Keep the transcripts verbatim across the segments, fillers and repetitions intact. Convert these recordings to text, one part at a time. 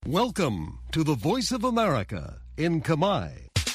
Welcome to the Voice of America in Kamai.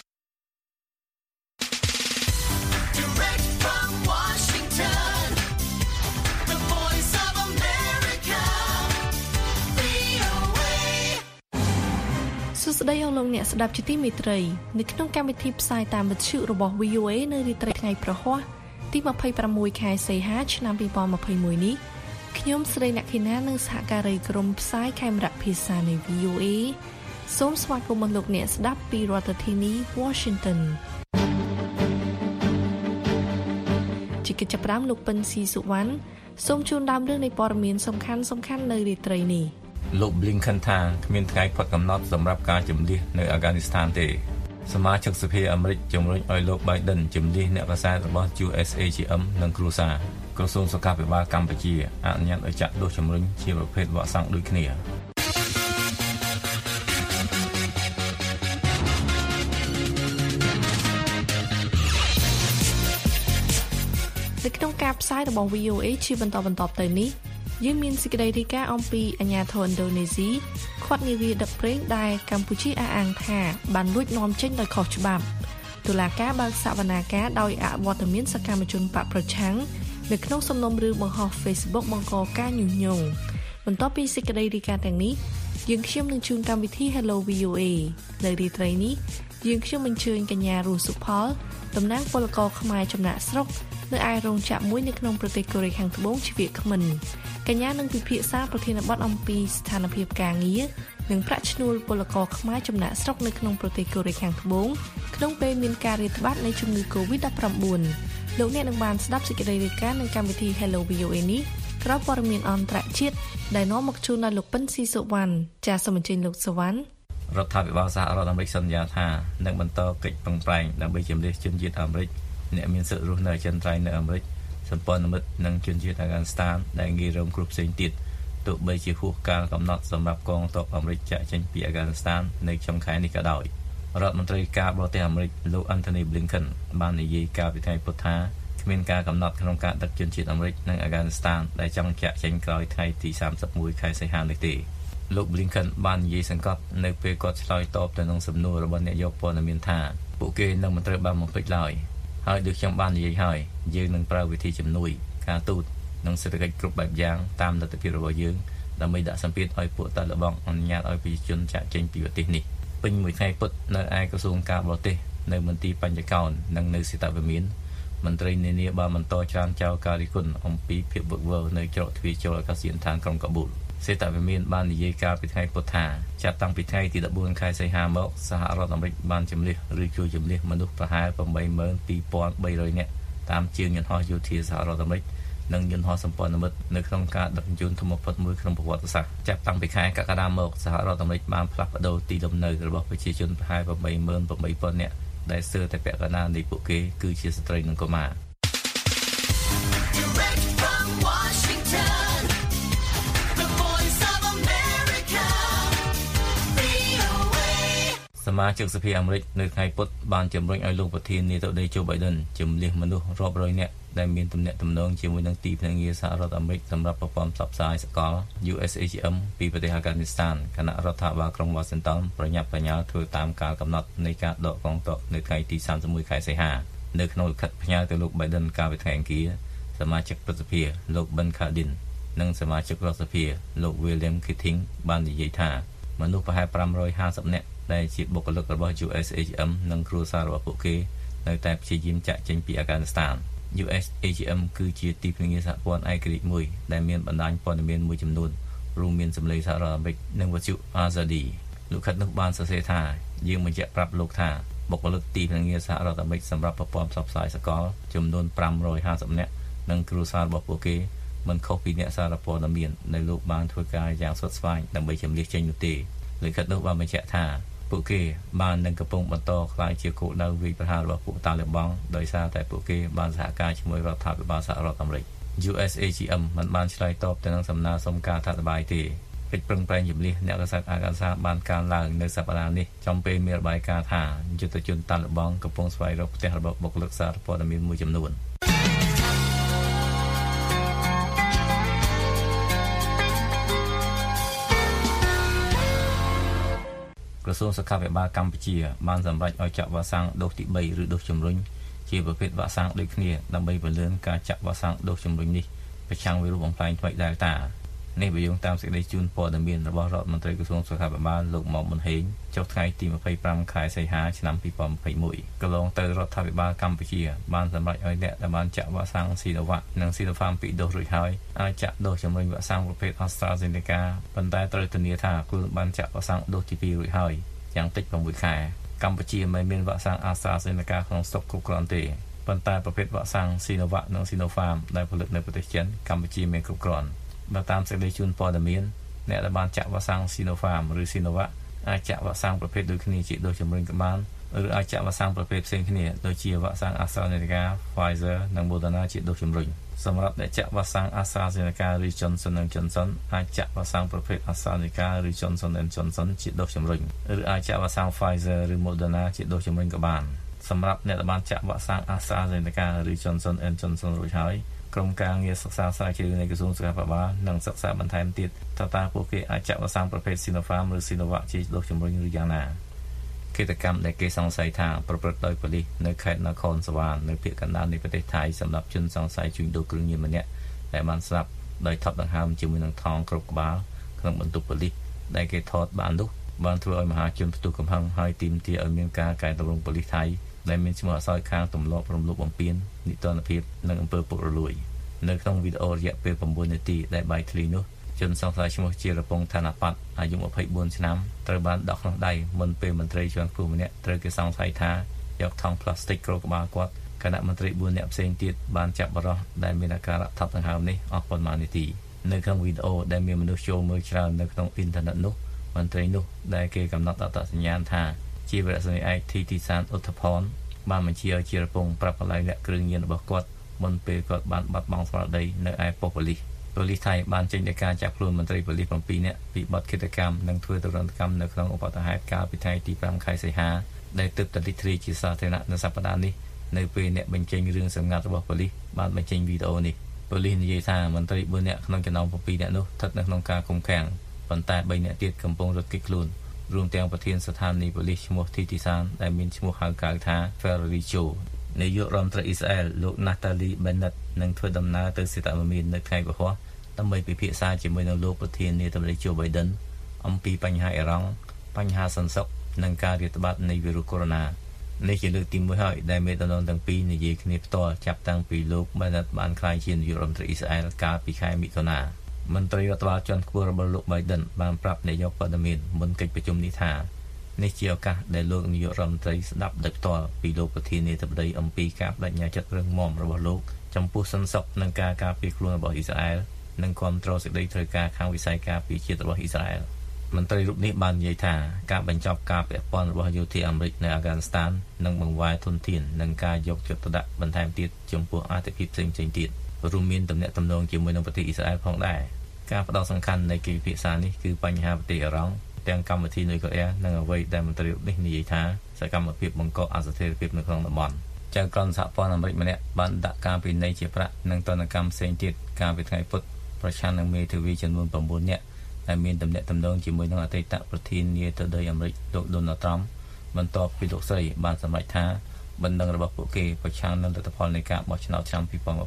Direct from Washington, the Voice of America, វី អូ เอសួស្តីអស់លោកអ្នកស្ដាប់ជាទីមេត្រីនៅក្នុងកម្មវិធីផ្សាយតាមវិទ្យុរបស់ វី អូ เอ នៅរាត្រីថ្ងៃប្រហ័សទីยี่สิบหกខែសីហាឆ្នាំยี่สิบยี่สิบเอ็ดនេះខ្ញុំស្រីអ្នកខេណានិងសហការីក្រុមផ្សាយខេមរៈភាសានៃ វី អូ เอ សូមស្វាគមន៍លោកអ្នកស្ដាប់ពីរដ្ឋធានី Washington ជាកិច្ចចាប់ផ្ដើមលោកពិនស៊ីសុវណ្ណសូមជូនដើមរឿងនៃព័ត៌មានសំខាន់សំខាន់នៅរាត្រីនេះលោក Blinken ថាគ្មានថ្ងៃផុតកំណត់សម្រាប់ការជំនះនៅអាហ្គានីស្ថានទេសមាជិកសភាអាមេរិកជំរុញឲ្យលោក Biden ជំនះអ្នកប្រសើររបស់ ยู เอส เอ จี เอ็ม និងគ្រួសារក្រសួងសុខាភិបាលកម្ពុជាអនុញ្ញាតឲ្យចាក់ដូសជំរុញជាប្រភេទវ៉ាក់សាំងដូចគ្នានៅក្នុងការផ្សាយរបស់ វី អូ เอ ជាបន្តបន្ទាប់ទៅនេះយើងមានសេចក្តីរាយការណ៍អំពីអាជ្ញាធរឥណ្ឌូនេស៊ីឃាត់នាវាដឹកប្រេងដែលកម្ពុជាអះអាងថាបានលួចនាំចេញដោយខុសច្បាប់តុលាការបើកសវនាការដោយអវត្តមានសកម្មជនបកប្រឆាំងនៅក្នុងសំណុំរឿងបង្ហោះ Facebook បង្កការញុះញង់បន្ទាប់ពីសេចក្តីរាយការណ៍ទាំងនេះយើងខ្ញុំនឹងជូនកម្មវិធី Hello វី អូ เอ នៅរាត្រីនេះយើងខ្ញុំអញ្ជើញកញ្ញារស់សុផលតំណាងពលករខ្មែរចំណាក់ស្រុកនៅឯរោងចក្រមួយនៅក្នុងប្រទេសកូរ៉េខាងត្បូងជាវាគ្មិនកញ្ញានឹងពិភាក្សាប្រធានបទអំពីស្ថានភាពការងារនិងប្រាក់ឈ្នួលពលករខ្មែរចំណាក់ស្រុកនៅក្នុងប្រទេសកូរ៉េខាងត្បូងក្នុងពេលមានការរាតត្បាតនៃជំងឺ កូវីដ ដប់ប្រាំបួន លោកអ្នកនឹងបានស្ដាប់សេចក្តីរាយការណ៍នៅកម្មវិធី Hello វី អូ เอ នេះក្រោយព័ត៌មានអន្តរជាតិដែលនាំមកជូនដល់លោកពិនស៊ីសុវណ្ណចាសសូមអញ្ជើញលោកសុវណ្ណរដ្ឋាភិបាលសហរដ្ឋអាមេរិកសន្យាថានឹងបន្តកិច្ចប្រឹងប្រែងដើម្បីជំនះជនជាតិអាមេរិកអ្នកមានសិទ្ធិរស់នៅអចិន្ត្រៃយ៍នៅអាមេរិកសម្ព័ន្ធមិត្តនិងជនជាតិអាហ្គានីស្ថានដែលងាយរងគ្រោះផ្សេងទៀតទោះបីជាហួសកាលកំណត់សម្រាប់កងទ័ពអាមេរិកចាក់ចេញពីអាហ្គានីស្ថាននៅចុងខែនេះក៏ដោយរដ្ឋមន្ត្រីការបរទេសអាមេរិកលោក Antony Blinken បាននិយាយកាលពីថ្ងៃពុធថាគ្មានការកំណត់ក្នុងការដឹកជនជាតិអាមេរិកនិងអាហ្គានីស្ថានដែលចង់ចាក់ចេញក្រោយថ្ងៃទីសាមសិបមួយខែសីហានេះទេលោក Blinken បាននិយាយសង្កត់នៅពេលគាត់ឆ្លើយតបទៅនឹងសំណួររបស់អ្នកយកព័ត៌មានថាពួកគេនឹងមិនត្រូវបានបំពេញឡើយហើយដូចខ្ញុំបាននិយាយហើយយើងនឹងប្រើវិធីជំនួយការទូតនិងសេដ្ឋកិច្ចគ្រប់បែបយ៉ាងតាមលទ្ធភាពរបស់យើងដើម្បីដាក់សម្ពាធឲ្យពួកតាឡេបង់អនុញ្ញាតឲ្យប្រជាជនចាក់ចេញពីប្រទេសនេះពេញមួយថ្ងៃពុតនៅឯក្រសួងការបរទេសនៅមន្ទីរបញ្ចកោណនិងនៅសេតវិមានមន្ត្រីនានាបានបន្តច្រានចោលការរិះគន់អំពីភាពវឹកវរនៅច្រកទ្វារចូលអាកាសយានដ្ឋានក្រុងកាប៊ូលសេតវិមានបាននិយាយកាលពីថ្ងៃពុធថាចាប់តាំងពីថ្ងៃទីដប់បួនខែសីហាមកសហរដ្ឋអាមេរិកបានជំនះឬជួយជំនះមនុស្សប្រហែលប្រាំបីម៉ឺនពីរពាន់បីរយនាក់តាមជាងយន្តហោះយោធាសហរដ្ឋអាមេរិកនិងយន្តហោះសម្ព័ន្ធមិត្តនៅក្នុងការដឹកជញ្ជូនធំបំផុតមួយក្នុងប្រវត្តិសាស្ត្រចាប់តាំងពីខែកក្កដាមកសហរដ្ឋអាមេរិកបានផ្លាស់ប្ដូរទីលំនៅរបស់ប្រជាជនប្រហែលប្រាំបីម៉ឺនប្រាំបីពាន់នាក់ដែលស្ទើរតែពាក់កណ្ដាលនៃពួកគេគឺជាស្ត្រីនិងកុមារសមាជិកសភាអាមេរិកនៅថ្ងៃពុធបានជំរុញឲ្យលោកប្រធានាធិបតី Joe Biden ជំនះមនុស្សរាប់រយនាក់ដែលមានទំនាក់ទំនងជាមួយនឹងទីភ្នាក់ងារសហរដ្ឋអាមេរិកសម្រាប់ប្រព័ន្ធផ្សព្វផ្សាយសកល ยู เอส เอ จี เอ็ม ពីប្រទេសអាហ្គានីស្ថានគណៈរដ្ឋាភិបាលក្រុង Washington ប្រញាប់ប្រញាល់ធ្វើតាមការកំណត់នៃការដកកងទ័ពនៅថ្ងៃទីសាមសិបមួយខែសីហានៅក្នុងលិខិតផ្ញើទៅលោក Biden កាលពីថ្ងៃអង្គារសមាជិកព្រឹទ្ធសភាលោក Ben Cardin និងសមាជិករដ្ឋសភាលោក William Keating បាននិយាយថាមនុស្សប្រហែលប្រាំរយហាសិបនាក់ដែលជាបុគ្គលិករបស់ ยู เอส เอ จี เอ็ม និងគ្រួសាររបស់ពួកគេនៅតែព្យាយាមចាក់ចេញពីអាហ្គានីស្ថាន ยู เอส เอ จี เอ็ม គឺជាទីភ្នាក់ងារសហព័ន្ធឯករាជ្យមួយដែលមានបណ្ដាញព័ត៌មានមួយចំនួនរួមមានសម្លេងសហរដ្ឋអាមេរិកនិងវិទ្យុ Azadi លោកខិតនោះបានសរសេរថាយើងបញ្ជាក់ប្រាប់លោកថាបុគ្គលិកទីភ្នាក់ងារសហរដ្ឋអាមេរិកសម្រាប់ប្រព័ន្ធផ្សព្វផ្សាយសកលចំនួនប្រាំរយហាសិបនាក់និងគ្រួសាររបស់ពួកគេមិនខុសពីអ្នកសារព័ត៌មានដែលលោកបានធ្វើការយ៉ាងស្វិតស្វាញដើម្បីជម្លៀសចេញនោះទេលោកខិតនោះបានបញ្ជាក់ថាពួកគេបាននឹងកំពុងបន្តខ្លាយជាគោលដៅវាយប្រហាររបស់ពួកតាឡេបង់ដោយសារតែពួកគេបានសហការជាមួយរដ្ឋាភិបាលសហរដ្ឋអាមេរិក ยู เอส เอ จี เอ็ม មិនបានឆ្លើយតបទៅនឹងសំណើសុំការថាតបាយទេកិច្ចប្រឹងប្រែងជំនះអ្នកកសែតអាហ្គានីស្ថានបានកើនឡើងនៅសប្តាហ៍នេះចំពេលមានរបាយការណ៍ថាយុទ្ធជនតាឡេបង់កំពុងស្វែងរកផ្ទះរបស់បុគ្គលិកសារព័ត៌មានមួយចំនួនសួងសុខាភិបាលកម្ពុជាបានសម្រេចឲ្យចាក់វ៉ាក់សាំងដូសទី3ឬដូសជំរុញជាប្រភេទវ៉ាក់សាំងដូចគ្នាដើម្បីពន្លឿនការចាក់វ៉ាក់សាំងដូសជំរុញនេះប្រឆាំងវីរុសបំផ្លាញថ្មី Delta នេះបញ្យងតាមសេចក្តីជូនព័ត៌មានរបស់រដ្ឋមន្ត្រីក្រសួងសុខាភិបាលលោកមុំប៊ុនហេងចុះថ្ងៃទី25ខែសីហាឆ្នាំ2021កន្លងទៅរដ្ឋាភិបាលកម្ពុជាបានសម្រេចឲ្យអ្នកដែលបានចាក់វ៉ាក់សាំង Sinovac និង Sinopharm ពីរដូសរួចហើយអាចចាក់ដូសជំរុញវ៉ាក់សាំងប្រភេទ AstraZeneca ប៉ុន្តែត្រូវធានាថាខ្លួនបានចាក់វ៉ាក់សាំងដូសទី2រួចហើយយ៉ាងតិច6ខែកម្ពុជាមិនមានវ៉ាក់សាំង AstraZeneca ក្នុងស្តុកគ្រប់គ្រាន់ទេប៉ុន្តែប្រភេទវ៉ាក់សាំង Sinovac និង Sinopharm ដែលផលិតនៅប្រទេសចិនកម្ពុជាមានគ្រប់គ្រាន់បើតាមសេចក្តីជូនព័ត៌មានអ្នកដែលបានចាក់វ៉ាក់សាំង Sinopharm ឬ Sinovac អាចចាក់វ៉ាក់សាំងប្រភេទដូចគ្នាជាដូសជំរុញក៏បានឬអាចចាក់វ៉ាក់សាំងប្រភេទផ្សេងគ្នាដូចជាវ៉ាក់សាំង AstraZeneca, Pfizer និង Moderna ជាដូសជំរុញសម្រាប់អ្នកចាក់វ៉ាក់សាំង AstraZeneca ឬ Johnson និង Johnson អាចចាក់វ៉ាក់សាំងប្រភេទ AstraZeneca ឬ Johnson និង Johnson ជាដូសជំរុញឬអាចចាក់វ៉ាក់សាំង Pfizer ឬ Moderna ជាដូសជំរុញក៏បានសម្រាប់អ្នកដែលបានចាក់វ៉ាក់សាំង AstraZeneca ឬ Johnson និង Johnson រួចហើយក្រុមការងារសិក្សាស្រាវជ្រាវនៃក្រសួងសុខាភិបាលនឹងសិក្សាបន្ថែមទៀតថាតើពួកគេអាចចាក់វ៉ាក់សាំងប្រភេទ Sinopharm ឬ Sinovac ជាដូសជំរុញឬយ៉ាងណាកិច្ចកម្មដែលគេសង្ស័យថាប្រព្រឹត្តដោយប៉ូលីសនៅខេត្តនគរសវណ្ណនៅភាគកណ្ដាលនៃប្រទេសថៃសម្រាប់ជនសង្ស័យជួញដូរគ្រឿងញៀនម្នាក់ដែលបានស្លាប់ដោយថប់ដង្ហើមជាមួយនឹងថង់គ្រប់ក្បាលក្នុងបន្ទប់ប៉ូលីសដែលគេថតបាននោះបានធ្វើឲ្យមហាជនផ្ទុះកំហឹងហើយទាមទារឲ្យមានការកែតម្រង់ប៉ូលីសថៃដែលមានឈ្មោះអក្សរខាងទម្លាប់រំលោភបំពាននីតិរដ្ឋភាពនិងអំពើពុករលួយនៅក្នុងវីដេអូរយៈពេល9នាទីដែលបាយធ្លីនោះជនសង្ស័យឈ្មោះជារពងឋានបត្តិអាយុ24ឆ្នាំត្រូវបានដកក្នុងដៃមុនពេលមន្ត្រីជាន់ខ្ពស់ម្នាក់ត្រូវគេសង្ស័យថាយកថង់ផ្លាស្ទិកគ្របក្បាលគាត់គណៈមន្ត្រី4នាក់ផ្សេងទៀតបានចាប់បរិសុទ្ធដែលមានអាការៈថប់ដង្ហើមនេះអស់ប៉ុន្មាននាទីនៅក្នុងវីដេអូដែលមានមនុស្សចូលមើលច្រើននៅក្នុងអ៊ីនធឺណិតនោះមន្ត្រីនោះដែលគេកំណត់អត្តសញ្ញាណថាជាវរៈសេនីឯកធីទីសានឧទ្ធភរបានបញ្ជាឲ្យជារពងប្រាប់កន្លែងលាក់គ្រឿងញៀនរបស់គាត់មុនពេលគាត់បានបាត់បង់ស្មារតីនៅឯប៉ុស្តិ៍ប៉ូលីសប៉ូលីសថៃបានចេញដីកាចាប់ខ្លួនមន្ត្រីប៉ូលីស7នាក់ពីបទឃាតកម្មនិងធ្វើទរណកម្មនៅក្នុងឧបទ្ទហេតុកាលពីថ្ងៃទី5ខែសីហាដែលទើបតែលេចធ្លាយជាសាធារណៈនៅសប្តាហ៍នេះនៅពេលអ្នកបញ្ចេញរឿងសម្ងាត់របស់ប៉ូលីសបានបញ្ចេញវីដេអូនេះប៉ូលីសនិយាយថាមន្ត្រី4នាក់ក្នុងចំណោម7នាក់នោះស្ថិតនៅក្នុងការឃុំឃាំងប៉ុន្តែ3នាក់ទៀតកំពុងរត់គេចខ្លួនរួមទាំងប្រធានស្ថានីយ៍ប៉ូលីសឈ្មោះធីទីសានដែលមានឈ្មោះហៅក្រៅថា Ferrichoនាយករដ្ឋមន្ត្រីអ៊ីស្រាអែលលោក Naftali Bennett នឹងធ្វើដំណើរទៅសេតមមាននៅថ្ងៃពហុដើម្បីពិភាក្សាជាមួយនឹងលោកប្រធានាធិបតី Joe Biden អំពីបញ្ហាអ៊ីរ៉ង់បញ្ហាសន្តិសុខនិងការរាតត្បាតនៃវីរុសកូវីដ -នេះជាលើកទី1ហើយដែលមេដឹកនាំទាំងពីរនិយាយគ្នាផ្ទាល់ចាប់តាំងពីលោក Bennett បានក្លាយជានាយករដ្ឋមន្ត្រីអ៊ីស្រាអែលកាលពីខែមិថុនាមន្ត្រីរដ្ឋបាលជាន់ខ្ពស់របស់លោក Biden បានប្រាប់នាយកព័ត៌មានមុនកិច្ចប្រជុំនេះថានេះជាឱកាសដែលលោកនាយករដ្ឋមន្ត្រីស្ដាប់ដោយផ្ទាល់ពីលោកប្រធានាធិបតីអំពីការបដិញ្ញាចិត្តរឹងមាំរបស់លោកចំពោះសន្តិសុខនិងការការពារខ្លួនរបស់អ៊ីស្រាអែលនិងគ្រប់គ្រងសេចក្តីត្រូវការខាងវិស័យការពារជាតិរបស់អ៊ីស្រាអែលមន្ត្រីរូបនេះបាននិយាយថាការបញ្ចប់ការពាក់ព័ន្ធរបស់យោធាអាមេរិកនៅអាហ្គានីស្ថាននឹងបង្វែរធនធាននិងការយកចិត្តទុកដាក់បន្ថែមទៀតចំពោះអត្ថប្រយោជន៍ផ្សេងៗទៀតរួមមានទំនាក់ទំនងជាមួយនឹងប្រទេសអ៊ីស្រាអែលផងដែរការផ្ដោតសំខាន់នៃកិច្ចពិភាក្សានេះគឺបញ្ហាប្រទេសអ៊ីរ៉ង់ទាំងកម្មវិធីនុយក្លេអ៊ែរនិងអ្វីដែលមន្ត្រីនេះនិយាយថាសកម្មភាពបង្កអស្ថិរភាពនៅក្នុងតំបន់ចៅក្រមសហព័ន្ធអាមេរិកម្នាក់បានដាក់ការពិន័យជាប្រាក់និងទណ្ឌកម្មផ្សេងទៀតកាលពីថ្ងៃពុធប្រឆាំងនឹងមេធាវីចំនួន9នាក់ដែលមានទំនាក់ទំនងជាមួយនឹងអតីតប្រធានាធិបតីអាមេរិកលោក Donald Trump បន្ទាប់ពីលោកស្រីបានសម្រេចថាបណ្ដឹងរបស់ពួកគេប្រឆាំងនឹងលទ្ធផលនៃការបោះឆ្នោតឆ្នាំ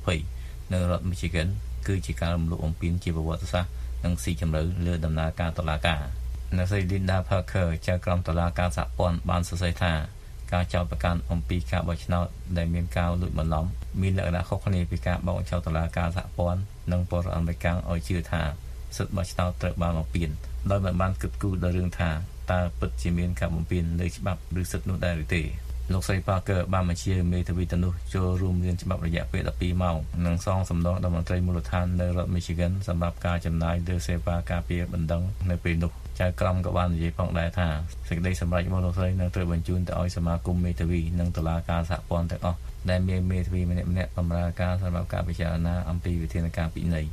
2020នៅរដ្ឋ Michigan គឺជាការរំលោភបំពានជាប្រវត្តិសាស្ត្រនិងស៊ីជម្រៅលើដំណើរការតុលាការអ្នកស្រី Linda Parker ចៅក្រមតុលាការសហព័ន្ធបានសរសេរថាការចោទប្រកាន់អំពីការបោះឆ្នោតដែលមានការលួចបន្លំមានលក្ខណៈខុសគ្នាពីការបោកចោទតុលាការសហព័ន្ធនិងពលរដ្ឋអាមេរិកឲ្យជឿថាសិទ្ធិបោះឆ្នោតត្រូវបានបំពានដោយមិនបានគិតគូរដល់រឿងថាតើពិតជាមានការបំពានលើច្បាប់ឬសិទ្ធិនោះដែរឬទេលោកស្រី Parker បានបញ្ជាមេធាវីទាំងនោះចូលរួមរៀនច្បាប់រយៈពេល12ម៉ោងនិងសងសំណងដល់មន្ត្រីមូលដ្ឋាននៅរដ្ឋ Michigan សម្រាប់ការចំណាយលើសេវាការពារបណ្ដឹងនៅពេលនោះចៅក្រមក៏បាននិយាយផងដែរថាសេចក្តីសម្រេចរបស់លោកស្រីនឹងត្រូវបញ្ជូនទៅឲ្យសមាគមមេធាវីនិងតុលាការសហព័ន្ធទាំងអស់ដែលមានមេធាវីម្នាក់ម្នាក់បម្រើការសម្រាប់ការពិចារណាអំពីវិធានការពិន័យ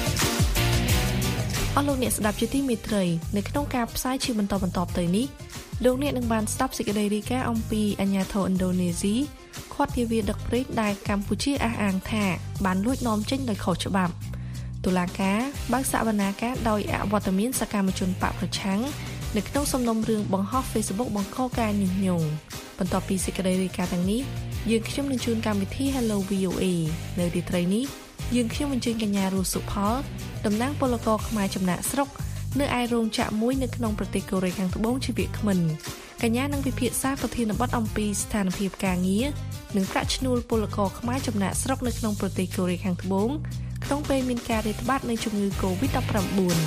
អស់លោកអ្នកស្ដាប់ជាទីមេត្រីនៅក្នុងការផ្សាយជាបន្តបន្តទៅនេះលោកអ្នកនឹងបានស្ដាប់សេចក្តីរាយការណ៍អំពីអាញាធរឥណ្ឌូនេស៊ីឃាត់នាវាដឹកប្រេងដែលកម្ពុជាអះអាងថាបានលួចនាំចេញដោយខុសច្បាប់តុលាការបើកសវនាការដោយអវត្តមានសកម្មជនបកប្រឆាំងនៅក្នុងសំណុំរឿងបង្ហោះ Facebook បង្កការញុះញង់បន្ទាប់ពីសេចក្តីរាយការណ៍ទាំងនេះយើងខ្ញុំនឹងជូនកម្មវិធី Hello វី អូ អេ នៅទីត្រីនេះយើងខ្ញុំអញ្ជើញកញ្ញារស់សុផលតំណាងពលករខ្មែរចំណាក់ស្រុកនៅឯរោងចក្រមួយនៅក្នុងប្រទេសកូរ៉េខាងត្បូងជាវាគ្មិនកញ្ញានឹងពិភាក្សាប្រធានបទអំពីស្ថានភាពការងារនិងប្រាក់ឈ្នួលពលករខ្មែរចំណាក់ស្រុកនៅក្នុងប្រទេសកូរ៉េខាងត្បូងក្នុងពេលមានការរាតត្បាតនៃជំងឺ កូវីដ ដប់ប្រាំបួន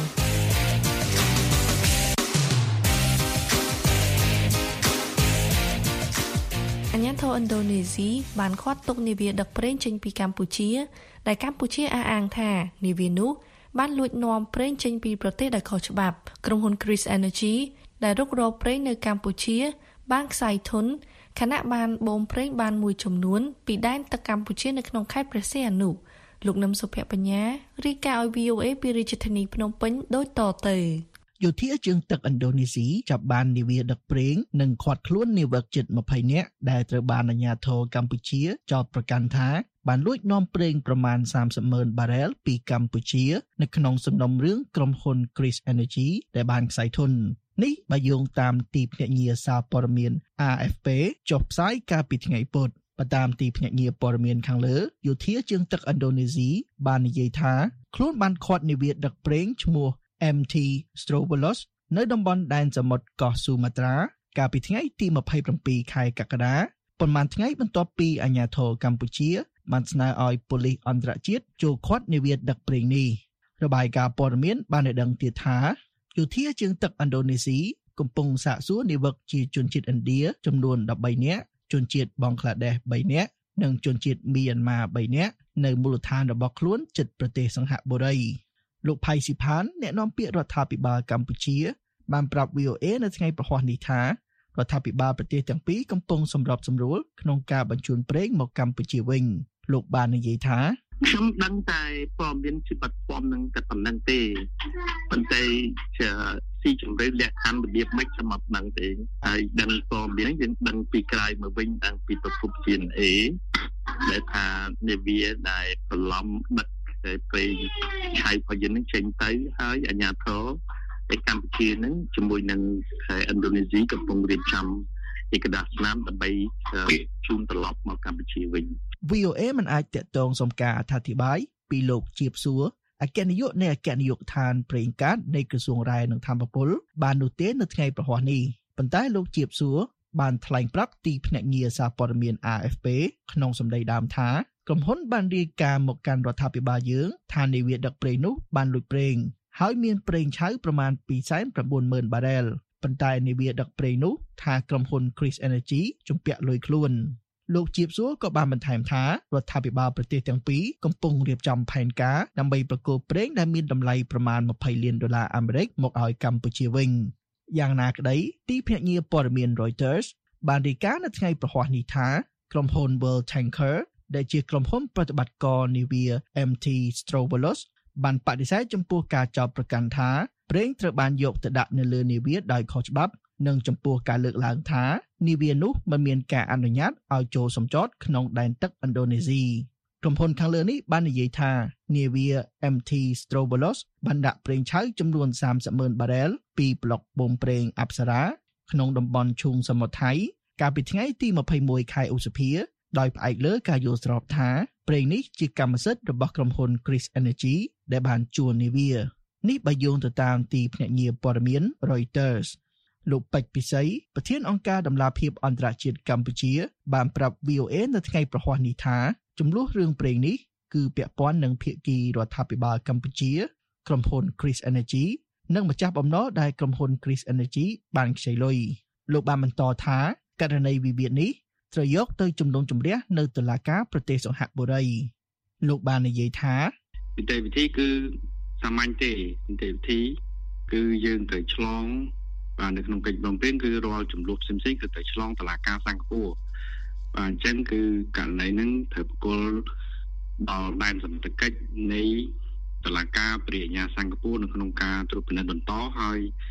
អាញាធរឥណ្ឌូនេស៊ីបានឃាត់ទុកនាវាដឹកប្រេងចេញពីកម្ពុជាដែលកម្ពុជាអះអាងថានាវានោះបានលួចនាំប្រេងចេញពីប្រទេសដោយខុសច្បាប់ក្រុមហ៊ុន Chris Energy ដែលរុករកប្រេងនៅកម្ពុជាបានខ្សែធនខណៈបានបូមប្រេងបានមួយចំនួនពីដែនទឹកកម្ពុជានៅក្នុងខេត្តព្រះសីហនុលោកនឹមសុភបញ្ញារាយការណ៍ឲ្យ វី អូ អេ ពីរាជធានីភ្នំពេញដូចតទៅយោធាជើងទឹកឥណ្ឌូនេស៊ីចាប់បាននាវាដឹកប្រេងនិងឃាត់ខ្លួននាវិកជិតยี่สิบនាក់ដែលត្រូវបានអាជ្ញាធរកម្ពុជាចោទប្រកាន់ថាបានលួចនាំប្រេងប្រមាណសាមសិបម៉ឺនបារ៉ែលពីកម្ពុជានៅក្នុងសំណុំរឿងក្រុមហ៊ុន Chris Energy ដែលបានខ្សែធននេះបើយោងតាមទីភ្នាក់ងារសារព័ត៌មាន អា អេហ្វ ពី ចុះផ្សាយកាលពីថ្ងៃពុធបើតាមទីភ្នាក់ងារព័ត៌មានខាងលើយោធាជើងទឹកឥណ្ឌូនេស៊ីបាននិយាយថាខ្លួនបានឃាត់នាវាដឹកប្រេងឈ្មោះ em ti Strovolos នៅតំបន់ដែនសមុទ្រកោះស៊ូម៉ាត្រាកាលពីថ្ងៃទីยี่สิบเจ็ดខែកក្កដាប៉ុន្មានថ្ងៃបន្ទាប់ពីអាជ្ញាធរកម្ពុជាបានស្នើឲ្យប៉ូលីសអន្តរជាតិចូលឃាត់នាវាដឹកប្រេងនេះរបាយការណ៍ព័ត៌មានបានឲ្យដឹងទៀតថាយោធាជើងទឹកឥណ្ឌូនេស៊ីកំពុងសាកសួរនាវិកជាជនជាតិឥណ្ឌាចំនួនដប់បីនាក់ជនជាតិបង់ក្លាដេសបីនាក់និងជនជាតិមីយ៉ាន់ម៉ាបីនាក់នៅមូលដ្ឋានរបស់ខ្លួនជិតប្រទេសសិង្ហបុរីលោកផៃស៊ីផានអ្នកនាំពាក្យរដ្ឋាភិបាលកម្ពុជាបានប្រាប់ វី អូ អេ នៅថ្ងៃប្រហ័សនេះថារដ្ឋាភិបាលប្រទេសទាំងពីរកំពុងសម្របសម្រួលក្នុងការបញ្ជូនប្រេងមកកម្ពុជាវិញលោកបាននិយាយថាខ្ញុំដឹងតែព័ត៌មានជាបាត់ពំនឹងតែប៉ុណ្្នឹងទេប៉ុន្តែជាស៊ីជម្រៅលក្ខខណ្ឌរបៀបម៉េចខ្ញុំអត់ដឹងទេហើយដឹងព័ត៌មានយើងដឹងពីក្រៅមកវិញដឹងពីប្រភព จี เอ็น เอ ដែលថានាវាដែលប្រឡំដឹកតែពេលឆៃរបស់យើងនឹងចេញទៅហើយអាជ្ញាធរនៅកម្ពុជានឹងជាមួយនឹងឥណ្ឌូនេស៊ីកំពុងរៀបចំឯកសារស្នាមដើម្បីជូនត្រឡប់មកកម្ពុជាវិញវី អូ អេ មិនអាចតាក់ទងសុំការអធិប្បាយពីលោកជាបសួរអគ្គនាយកនៃអគ្គនាយកដ្ឋានប្រេងកាតនៃក្រសួងរ៉ែនិងធម្មពលបាននោះទេនៅថ្ងៃប្រហ័សនេះប៉ុន្តែលោកជាបសួរបានថ្លែងប្រាប់ទីភ្នាក់ងារសារព័ត៌មាន អា អេហ្វ ពី ក្នុងសម្ដីដើមថាក្រុមហ៊ុនបានរាយការណ៍មកកាន់រដ្ឋាភិបាលយើងថានាវាដឹកប្រេងនោះបានលួចប្រេងហើយមានប្រេងឆៅប្រមាណ ពីរសែនប្រាំបួនម៉ឺនបារ៉ែលប៉ុន្តែនាវាដឹកប្រេងនោះថាក្រុមហ៊ុន Chris Energy ជំពាក់លុយខ្លួនលោកជាបសួរក៏បានបន្ថែមថារដ្ឋាភិបាលប្រទេសទាំងពីរកំពុងរៀបចំផែនការដើម្បីប្រគល់ប្រេងដែលមានតម្លៃប្រមាណยี่สิบលានដុល្លារអាមេរិកមកឲ្យកម្ពុជាវិញយ៉ាងណាក្តីទីភ្នាក់ងារព័ត៌មាន Reuters បានរាយការណ៍នៅថ្ងៃប្រហ័សនេះថាក្រុមហ៊ុន World Tanker ដែលជាក្រុមហ៊ុនប្រតិបត្តិការនាវា em ti Strovolos បានបដិសេធចំពោះការចោទប្រកាន់ថាប្រេងត្រូវបានយកទៅដាក់នៅលើនាវាដោយខុសច្បាប់និងចំពោះការលើកឡើងថានាវានោះមិនមានការអនុញ្ញាតឲ្យចូលសម្ចតក្នុងដែនទឹកឥណ្ឌូនេស៊ីក្រុមហ៊ុនខាងលើនេះបាននិយាយថានាវា em ti Strovolos បានដាក់ប្រេងឆៅចំនួនសាមសិបម៉ឺនបារ៉ែលពីប្លុកបូមប្រេងអប្សរាក្នុងតំបន់ឈូងសមុទ្រថៃកាលពីថ្ងៃទីยี่สิบเอ็ดខែឧសភាដោយផ្អែកលើការយល់ស្របថាប្រេងនេះជាកម្មសិទ្ធិរបស់ក្រុមហ៊ុន Chris Energy ដែលបានជួលនាវានេះបើយោងទៅតាមទីភ្នាក់ងារព័ត៌មាន Reuters លោកពេជ្រពិសីប្រធានអង្គការដំឡាភិបអន្តរជាតិកម្ពុជាបានប្រាប់ វី អូ អេ នៅថ្ងៃប្រហ័សនេះថាចំនួនរឿងប្រេងនេះគឺពាក់ព័ន្ធនឹងភាគីរដ្ឋាភិបាលកម្ពុជាក្រុមហ៊ុន Chris Energy និងម្ចាស់បំណុលដែលក្រុមហ៊ុន Chris Energy បានខ្ចីលុយលោកបានបន្តថាករណីវិវាទនេះត្រូវយកទៅជំនុំជម្រះនៅតុលាការប្រទេសសិង្ហបុរីលោកបាននិយាយថានីតិវិធីគឺសាមញ្ញទេនីតិវិធីគឺយើងត្រូវឆ្លងបាទនៅក្នុងកិច្ចព្រមព្រៀងគឺរាល់ចំនួនផ្សេងៗគឺត្រូវឆ្លងតុលាការសិង្ហបុរីបាទអញ្ចឹងគឺករណីហ្នឹងត្រូវប្រគល់ដល់ដែនសមត្ថកិច្ចនៃតុលាការព្រះអាជ្ញាសិង្ហបុរីនៅក្នុងការត្រួតពិនិត្យបន្តហើយ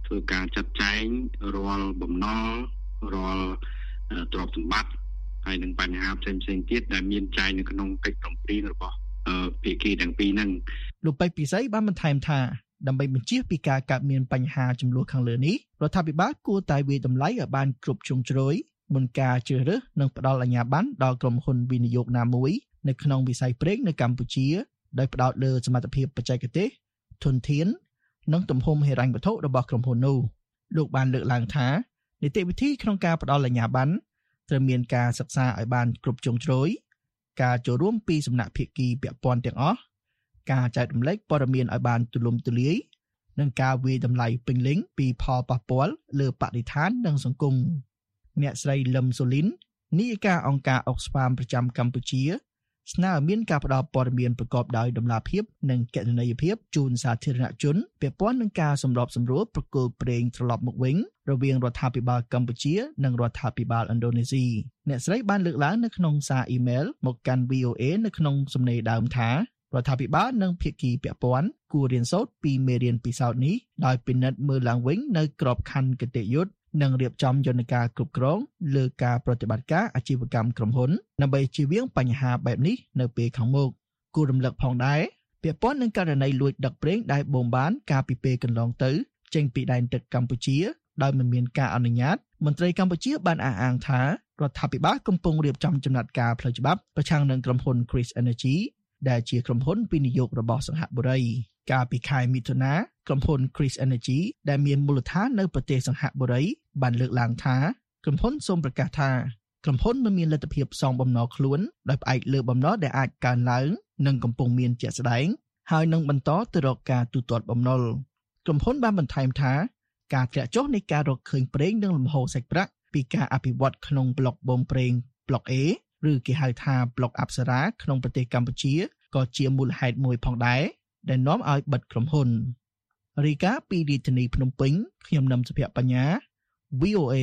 ធ្វើការចាត់ចែងរាល់បំណុលរាល់ទ្រព្យសម្បត្តិហើយនឹងបញ្ហាផ្សេងៗទៀតដែលមានចែងនៅក្នុងកិច្ចព្រមព្រៀងរបស់ភាគីទាំងពីរហ្នឹងលោកបៃពិសីបានបន្ថែមថាដើម្បីបញ្ជៀសពីការកើតមានបញ្ហាចំនួនខាងលើនេះរដ្ឋាភិបាលគួរតែវាយតម្លៃឲ្យបានគ្រប់ជ្រុងជ្រោយមុនការជ្រើសរើសនិងផ្ដល់អាជ្ញាប័ណ្ណដល់ក្រុមហ៊ុនវិនិយោគណាមួយនៅក្នុងវិស័យប្រេងនៅកម្ពុជាដោយផ្ដោតលើសមត្ថភាពបច្ចេកទេសធនធាននិងទំហំហិរញ្ញវត្ថុរបស់ក្រុមហ៊ុននោះលោកបានលើកឡើងថានីតិវិធីក្នុងការផ្ដល់អាជ្ញាប័ណ្ណត្រូវមានការសិក្សាឲ្យបានគ្រប់ជ្រុងជ្រោយការចូលរួមពីសំណាក់ភាគីពាក់ព័ន្ធទាំងអស់ការចែករំលែកព័ត៌មានឲ្យបានទូលំទូលាយនិងការវាយតម្លៃពេញលេញពីផលប៉ះពាល់លើបរិស្ថាននិងសង្គមអ្នកស្រីលឹមសូលីននាយិកាអង្គការ Oxfam ប្រចាំកម្ពុជាស្នើឲ្យមានការផ្តល់ព័ត៌មានប្រកបដោយតម្លាភាពនិងគណនេយ្យភាពជូនសាធារណជនពាក់ព័ន្ធនឹងការសម្របសម្រួលប្រគល់ប្រេងត្រឡប់មកវិញរវាងរដ្ឋាភិបាលកម្ពុជានិងរដ្ឋាភិបាលឥណ្ឌូនេស៊ីអ្នកស្រីបានលើកឡើងនៅក្នុងសារអ៊ីមែលមកកាន់ វី អូ អេ នៅក្នុងសំណេរដើមថារដ្ឋាភិបាលនិងភាគីពាក់ព័ន្ធគួររៀនសូត្រពីមេរៀនពិសោធន៍នេះដោយពិនិត្យមើលឡើងវិញនៅក្របខ័ណ្ឌគតិយុត្តនិងរៀបចំយន្តការគ្រប់គ្រងលើការប្រតិបត្តិការអាជីវកម្មក្រុមហ៊ុនដើម្បីជៀសវាងបញ្ហាបែបនេះនៅពេលខាងមុខគួររំលឹកផងដែរពាក់ព័ន្ធនឹងករណីលួចដឹកប្រេងដែលបូមបានកាលពីពេលកន្លងទៅចេញពីដែនទឹកកម្ពុជាដោយមិនមានការអនុញ្ញាតមន្ត្រីកម្ពុជាបានអះអាងថារដ្ឋាភិបាលកំពុងរៀបចំចំណាត់ការផ្លូវច្បាប់ប្រឆាំងនឹងក្រុមហ៊ុន Chris Energy ដែលជាក្រុមហ៊ុនវិនិយោគរបស់សង្ហបុរីកាលពីខែមិថុនាក្រុមហ៊ុន Chris Energy ដែលមានមូលដ្ឋាននៅប្រទេសសង្ហបុរីបានលើកឡើងថាក្រុមហ៊ុនសូមប្រកាសថាក្រុមហ៊ុនមិនមានលទ្ធភាពសងបំណុលខ្លួនដោយផ្អែកលើបំណុលដែលអាចកើនឡើងនិងកំពុងមានជាក់ស្ដែងហើយនឹងបន្តទៅរកការទូទាត់បំណុលក្រុមហ៊ុនបានបន្ថែមថាការធ្លាក់ចុះនៃការរកឃើញប្រេងនិងលំហូរសាច់ប្រាក់ពីការអភិវឌ្ឍក្នុងប្លុកបូមប្រេងប្លុក A ឬគេហៅថាប្លុកអប្សរាក្នុងប្រទេសកម្ពុជាក៏ជាមូលហេតុមួយផងដែរដែលនាំឲ្យបិទក្រុមហ៊ុនរីកាពីរាជធានីភ្នំពេញខ្ញុំនឹមសុភ័ក្របញ្ញា វី អូ អេ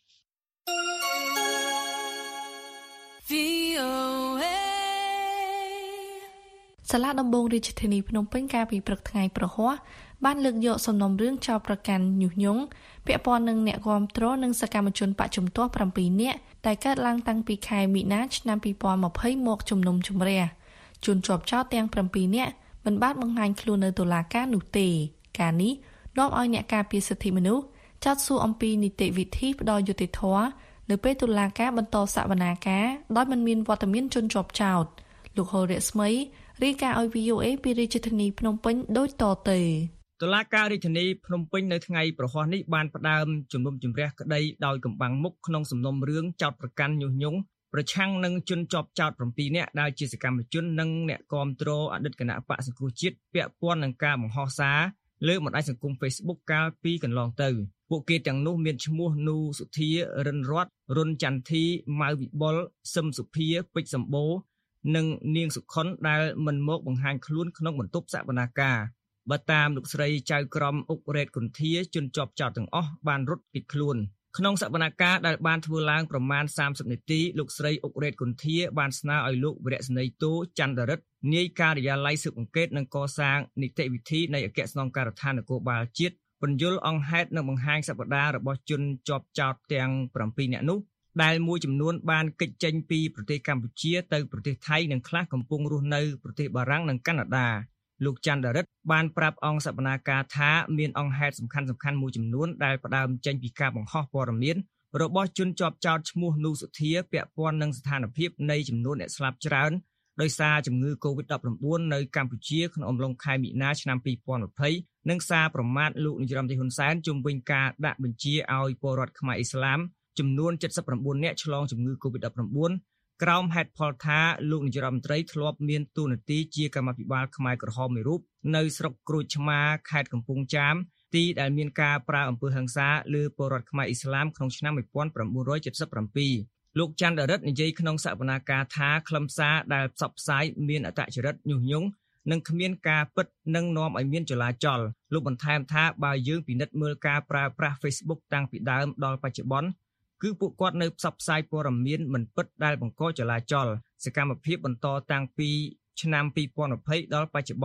វី អូ អេសាលាដំបងរាជធានីភ្នំពេញកាលពីព្រឹកថ្ងៃប្រហ័សបានលើកយកសំណុំរឿងចោទប្រកាន់ញុះញង់ពាក់ព័ន្ធនឹងអ្នកគាំទ្រនិងសកម្មជនបកជំទាស់ប្រាំពីរនាក់ដែលកើតឡើងតាំងពីខែមីនាឆ្នាំពីរពាន់ម្ភៃមកជំនុំជម្រះជនជាប់ចោទទាំងប្រាំពីរនាក់មិនបានបង្ហាញខ្លួននៅតុលាការនោះទេការនេះនាំឲ្យអ្នកការពារសិទ្ធិមនុស្សចោទសួរអំពីនីតិវិធីផ្ដល់យុត្តិធម៌នៅពេលតុលាការបន្តសវនាការដោយមិនមានវត្តមានជនជាប់ចោទលោកហុលរស្មីរាយការណ៍ឲ្យ វី អូ អេ ពីរាជធានីភ្នំពេញដូចតទៅតុលាការរាជធានីភ្នំពេញនៅថ្ងៃប្រហ័សនេះបានផ្ដើមជំនុំជម្រះក្តីដោយកំបាំងមុខក្នុងសំណុំរឿងចោទប្រកាន់ញុះញង់ប្រឆាំងនឹងជនជាប់ចោទប្រាំពីរនាក់ដែលជាសកម្មជននិងអ្នកគាំទ្រអតីតគណៈបកសង្គ្រោះជាតិពាក់ព័ន្ធនឹងការបង្ហោះសារលើបណ្ដាញសង្គម Facebook កាលពីកន្លងទៅពួកគេទាំងនោះមានឈ្មោះនូសុធារិនរតរុនចន្ទធីម៉ៅវិបុលសឹមសុភាពេជ្រសម្បូរនិងនាងសុខុនដែលមិនមកបង្ហាញខ្លួនក្នុងបន្ទប់សវនាការបើតាមលោកស្រីចៅក្រមអុករ៉េតគុន្ធាជនជាប់ចោទទាំងអស់បានរត់គេចខ្លួនក្នុងសវនកម្មដែលបានធ្វើឡើងប្រមាណសាមសិបនាទីលោកស្រីអុករ៉េតគុន្ធាបានស្នើឲ្យលោកវរៈសេនីយ៍តូចន្ទរិទ្ធនាយការិយាល័យស៊ើបអង្កេតនិងកសាងនីតិវិធីនៃអគ្គស្នងការដ្ឋាននគរបាលជាតិពន្យល់អង្គហេតុនិងបង្ហាញសប្តាហ៍របស់ជនជាប់ចោទទាំងប្រាំពីរនាក់នោះដែលមួយចំនួនបានគេចចេញពីប្រទេសកម្ពុជាទៅប្រទេសថៃនិងខ្លះកំពុងរស់នៅប្រទេសបារាំងនិងកាណាដាលោកចន្ទរិទ្ធបានប្រាប់អង្គសវនាការថាមានអង្គហេតុសំខាន់សំខាន់មួយចំនួនដែលផ្ដើមចេញពីការបង្ហោះព័ត៌មានរបស់ជនជាប់ចោទឈ្មោះនូសុធាពាក់ព័ន្ធនឹងស្ថានភាពនៃចំនួនអ្នកស្លាប់ច្រើនដោយសារជំងឺ កូវីដ ដប់ប្រាំបួន នៅកម្ពុជាក្នុងអំឡុងខែមីនាឆ្នាំពីរពាន់ម្ភៃនិងសារប្រមាថលោកនាយរដ្ឋមន្ត្រីហ៊ុនសែនជុំវិញការដាក់បញ្ជាឲ្យពលរដ្ឋខ្មែរអ៊ីស្លាមចំនួនเจ็ดสิบเก้าនាក់ឆ្លងជំងឺ កូវីដ ដប់ប្រាំបួន ក្រោមហេតុផលថាលោកនាយរដ្ឋមន្ត្រីធ្លាប់មានតួនាទីជាកម្មាភិបាលខ្មែរក្រហមមួយរូបនៅស្រុកក្រូចឆ្មាខេត្តកំពង់ចាមទីដែលមានការប្រើអំពើហិង្សាលើពលរដ្ឋខ្មែរអ៊ីស្លាមក្នុងឆ្នាំmột nghìn chín trăm bảy mươi bảyលោកចន្ទរិទ្ធនិយាយក្នុងសវនាការថាខ្លឹមសារដែលផ្សព្វផ្សាយមានអត្តចរិតញុះញង់និងគ្មានការពិតនិងនាំឲ្យមានចលាចលលោកបន្ថែមថាបើយើងពិនិត្យមើលការប្រើប្រាស់ Facebook តាំងពីដើមដល់បច្ចុប្បន្នគឺពួកគាត់នៅផ្សព្វផ្សាយព័ត៌មានមិនពិតដែលបង្កចលាចលសកម្មភាពបន្តតាំងពីឆ្នាំពីរពាន់ម្ភៃដល់បច្ចុប្បន្ន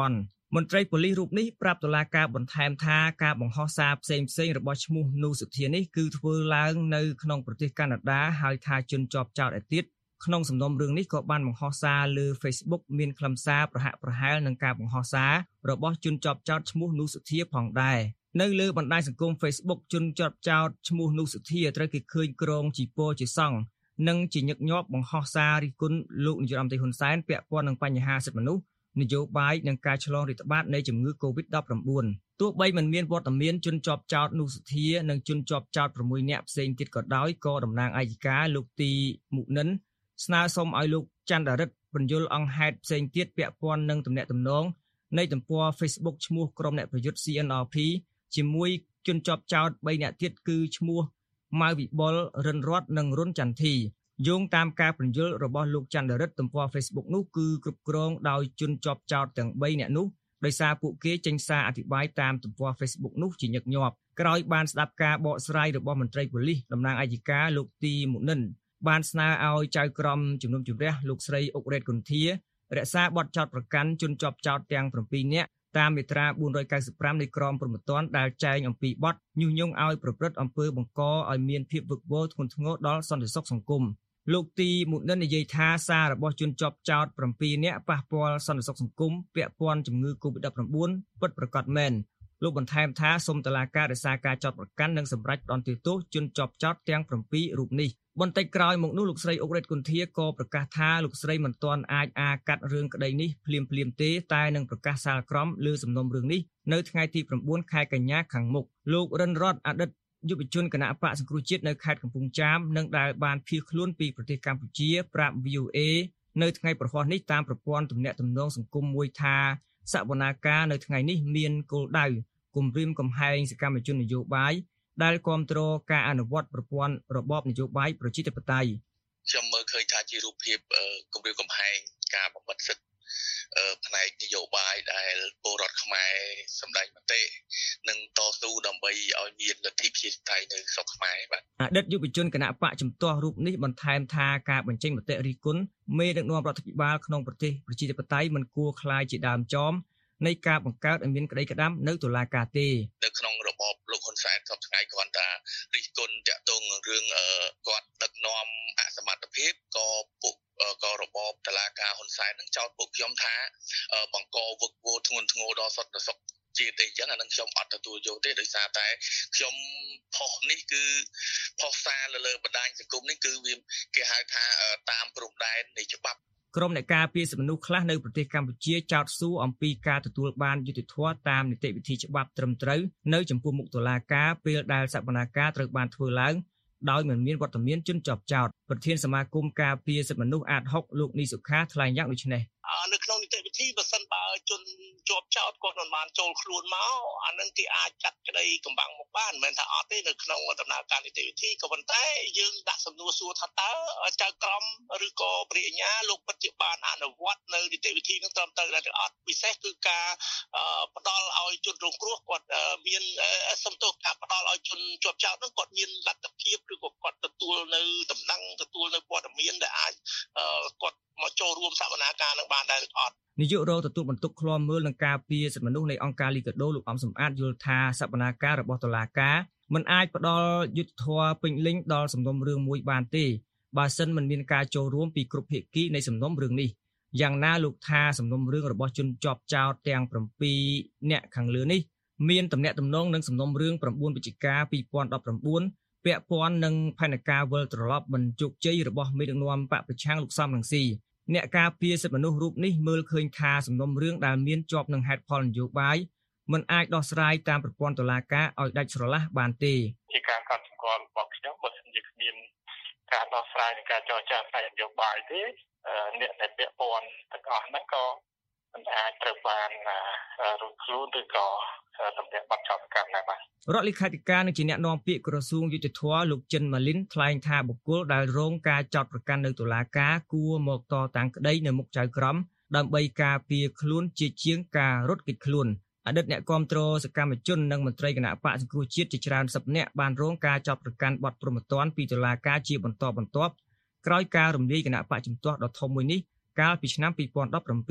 មន្ត្រីប៉ូលីសរូបនេះប្រាប់តុលាការបន្ថែមថាការបង្ហោះសារផ្សេងៗរបស់ឈ្មោះនូសុធានេះគឺធ្វើឡើងនៅក្នុងប្រទេសកាណាដាហើយថាជនជាប់ចោទឯទៀតក្នុងសំណុំរឿងនេះក៏បានបង្ហោះសារលើ Facebook មានខ្លឹមសារប្រហាក់ប្រហែលនឹងការបង្ហោះសាររបស់ជនជាប់ចោទឈ្មោះនូសុធាផងដែរនៅលើបណ្ដាញសង្គម Facebook ជនជាប់ចោទឈ្មោះនូសុធាត្រូវគេឃើញក្រងជីពរជាសង្ឃនិងជាញឹកញាប់បង្ហោះសាររិះគន់លោកនាយរដ្ឋមន្ត្រីហ៊ុនសែនពាក់ព័ន្ធនឹងបញ្ហាសិទ្ធិមនុស្សនយោបាយនិងការឆ្លងរាតត្បាតនៃជំងឺ កូវីដ ដប់ប្រាំបួន ទោះបីមិនមានវត្តមានជនជាប់ចោទនូសុធានិងជនជាប់ចោទប្រាំមួយនាក់ផ្សេងទៀតក៏ដោយក៏តំណាងអាយកាលោកទីមុនិនស្នើសុំឲ្យលោកច័ន្ទរិទ្ធបញ្យលអង្គហេតុផ្សេងទៀតពាក់ព័ន្ធនឹងទំនាក់ទំនងនៃទំព័រ Facebook ឈ្មោះក្រុមអ្នកប្រយុទ្ធ ซี เอ็น อาร์ พี ជាមួយជនជាប់ចោទបីនាក់ទៀតគឺឈ្មោះម៉ៅវិបុលរិនរតនិងរុនចន្ទធីយោងតាមការបញ្យលរបស់លោកច័ន្ទរិទ្ធទំព័រ Facebook នោះគឺគ្រប់គ្រងដោយជនជាប់ចោទទាំងបីនាក់នោះដោយសារពួកគេចេញសារអធិប្បាយតាមទំព័រ Facebook នោះជាញឹកញាប់ក្រោយបានស្ដាប់ការបកស្រាយរបស់មន្ត្រីប៉ូលីសតំណាងអាយកាលោកទីមុនិនបានស្នើឲ្យចៅក្រមជំនុំជម្រះលោកស្រីអុករ៉េតគុន្ធារក្សាបទចោទប្រកាន់ជនជាប់ចោទទាំងប្រាំពីរនាក់តាមមាត្រាបួនរយកៅសិបប្រាំនៃក្រមព្រហ្មទណ្ឌដែលចែងអំពីបទញុះញង់ឲ្យប្រព្រឹត្តអំពើបង្កឲ្យមានភាពវឹកវរធ្ងន់ធ្ងរដល់សន្តិសុខសង្គមលោកទីមុនិននិយាយថាសាររបស់ជនជាប់ចោទប្រាំពីរនាក់ប៉ះពាល់សន្តិសុខសង្គមពាក់ព័ន្ធជំងឺ កូវីដ ដប់ប្រាំបួន ពិតប្រាកដមែនលោកបន្ថែមថាសូមតុលាការរក្សាការចោទប្រកាន់និងសម្រេចផ្តន្ទាទោសជនជាប់ចោទទាំងប្រាំពីររូបនេះបន្តិចក្រោយមកនោះលោកស្រីអុករ៉េតគុន្ធាក៏ប្រកាសថាលោកស្រីមិនទាន់អាចអាកាត់រឿងក្តីនេះភ្លាមៗទេតែនឹងប្រកាសសាលក្រមលើសំណុំរឿងនេះនៅថ្ងៃទីប្រាំបួនខែកញ្ញាខាងមុខលោករិនរតអតីតយុវជនគណៈបកសង្គ្រោះជាតិនៅខេត្តកំពង់ចាមនិងដែលបានភៀសខ្លួនពីប្រទេសកម្ពុជាប្រាប់ វី អូ เอ នៅថ្ងៃប្រហ័សនេះតាមប្រព័ន្ធទំនាក់ទំនងសង្គមមួយថាសវនាការនៅថ្ងៃនេះមានគោលដៅគម្រាមកំហែងសកម្មជននយោបាយដែលគ្រប់គ្រងការអនុវត្តប្រព័ន្ធរបបនយោបាយប្រជាធិបតេយ្យខ្ញុំមើលឃើញថាជារូបភាពគម្រាមកំហែងការបំបត្តិសិទ្ធិផ្នែកនយោបាយដែលពលរដ្ឋខ្មែរសម្ដែងមតិនិងតស៊ូដើម្បីឲ្យមានលទ្ធិប្រជាធិបតេយ្យនៅស្រុកខ្មែរបាទអតីតយុវជនគណៈបកជំទាស់រូបនេះបន្ថែមថាការបញ្ចេញមតិរិះគន់មេដឹកនាំរដ្ឋាភិបាលក្នុងប្រទេសប្រជាធិបតេយ្យមិនគួរคล้ายជាដើមចមនៃការបង្កើតឲ្យមានក្តីក្តាំនៅតុលាការទេនៅក្នុងរបបលោកហ៊ុនសែនសពថ្ងៃគ្រាន់តែរិះគន់តាក់ទងរឿងគាត់ដឹកនាំអសមត្ថភាពក៏ពួកក៏របបតុលាការហ៊ុនសែននឹងចោទពួកខ្ញុំថាបង្កវឹកវរធ្ងន់ធ្ងរដល់សន្តិសុខជាតិអីចឹងអានឹងខ្ញុំអត់ទទួលយកទេដោយសារតែខ្ញុំផុសនេះគឺផុសសារលើលើបណ្ដាញសង្គមនេះគឺវាគេហៅថាតាមព្រំដែននៃច្បាប់ក្រុមអ្នកការពារសិទ្ធិមនុស្សខ្លះនៅប្រទេសកម្ពុជាចោទសួរអំពីការទទួលបានយុត្តិធម៌តាមនីតិវិធីច្បាប់ត្រឹមត្រូវនៅចំពោះមុខតុលាការពេលដែលសវនាការត្រូវបានធ្វើឡើងដោយមិនមានវត្តមានជនជាប់ចោទប្រធានសមាគមការពារសិទ្ធិមនុស្សអាត ហុក លោកនីសុខាថ្លែងយ៉ាងដូចនេះនៅក្នុងនីតិវិធីបើសិនបើជនជាប់ចោទគាត់មិនបានចូលខ្លួនមកអានឹងគេអាចចាត់ក្តីកំបាំងមកបានមិនមែនថាអត់ទេនៅក្នុងដំណើរការនីតិវិធីក៏ប៉ុន្តែយើងដាក់សំណួរសួរថាតើចៅក្រមឬក៏ព្រះអញ្ញាលោកពិតជាបានអនុវត្តនៅនីតិវិធីនឹងត្រឹមត្រូវដែរឬអត់ពិសេសគឺការផ្ដល់ឲ្យជនរងគ្រោះគាត់មានសំទោសការផ្ដល់ឲ្យជនជាប់ចោទនឹងគាត់មានលទ្ធភាពឬក៏គាត់ទទួលនៅដំណឹងទទួលនៅព័ត៌មានដែលអាចគាត់មកចូលរួមសវនាការនឹងបានដែរឬអត់នាយករងទទួលបន្ទុកឃ្លាំមើលនឹងការពារសិទ្ធិមនុស្សនៃអង្គការលីកាដូលោកអំសំអាតយល់ថាសវនាការរបស់តុលាការមិនអាចផ្ដល់យុត្តិធម៌ពេញលេញដល់សំណុំរឿងមួយបានទេបើសិនមិនមានការចូលរួមពីគ្រប់ភាគីនៃសំណុំរឿងនេះយ៉ាងណាលោកថាសំណុំរឿងរបស់ជនជាប់ចោទទាំងប្រាំពីរនាក់ខាងលើនេះមានទំនាក់ទំនងនឹងសំណុំរឿងប្រាំបួនវិច្ឆិកាពីរពាន់ដប់ប្រាំបួនពាក់ព័ន្ធនឹងផែនការវិលត្រឡប់មិនជោគជ័យរបស់មេដឹកនាំបកប្រឆាំងលោកសំរងស៊ីអ្នកការពារសិទ្ធិមនុស្សរូបនេះមើលឃើញថាសំណុំរឿងដែលមានជាប់នឹងហេតុផលនយោបាយមិនអាចដោះស្រាយតាមប្រព័ន្ធតុលាការឲ្យដាច់ស្រឡះបានទេជាការកត់សម្គាល់របស់ខ្ញុំបើសិនជាគ្មានការដោះស្រាយនៃការចរចាផ្នែកនយោបាយទេអ្នកដែលពាក់ព័ន្ធទាំងអស់ហ្នឹងក៏មិនអាចត្រូវបានរំខ្លួនឬក៏សម្រាប់បាត់ចោលកម្មដែរបាទរដ្ឋលេខាធិការនិងជាអ្នកនាំពាក្យក្រសួងយុតិធធម៌លោកចិនម៉ាលីនថ្លែងថាបុគ្គលដែលរងការចោទប្រកាន់នៅតុលាការគួរមកតតាំងក្តីនៅមុខចៅក្រមដើម្បីការពារខ្លួនជាជាងការរត់គេចខ្លួនអតីតអ្នកគាំទ្រសកម្មជននិងមន្ត្រីគណៈបកសង្គ្រោះជាតិជាច្រើនសិបនាក់បានរងការចោទប្រកាន់បទព្រហ្មទណ្ឌពីតុលាការជាបន្តបន្ទាប់ក្រោយការរំលាយគណៈបកជំទាស់ដ៏ធំមួយនេះកាលពីឆ្នាំពីរពាន់ដប់ប្រាំពីរ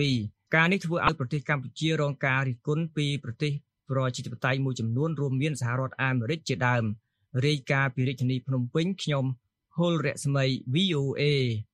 ការនេះធ្វើឲ្យប្រទេសកម្ពុជារងការរិះគន់ពីប្រទេសប្រជាធិបតេយ្យមួយចំនួនរួមមានសហរដ្ឋអាមេរិកជាដើមរាយការណ៍ពីរាជធានីភ្នំពេញខ្ញុំហុលរស្មី វី អូ เอ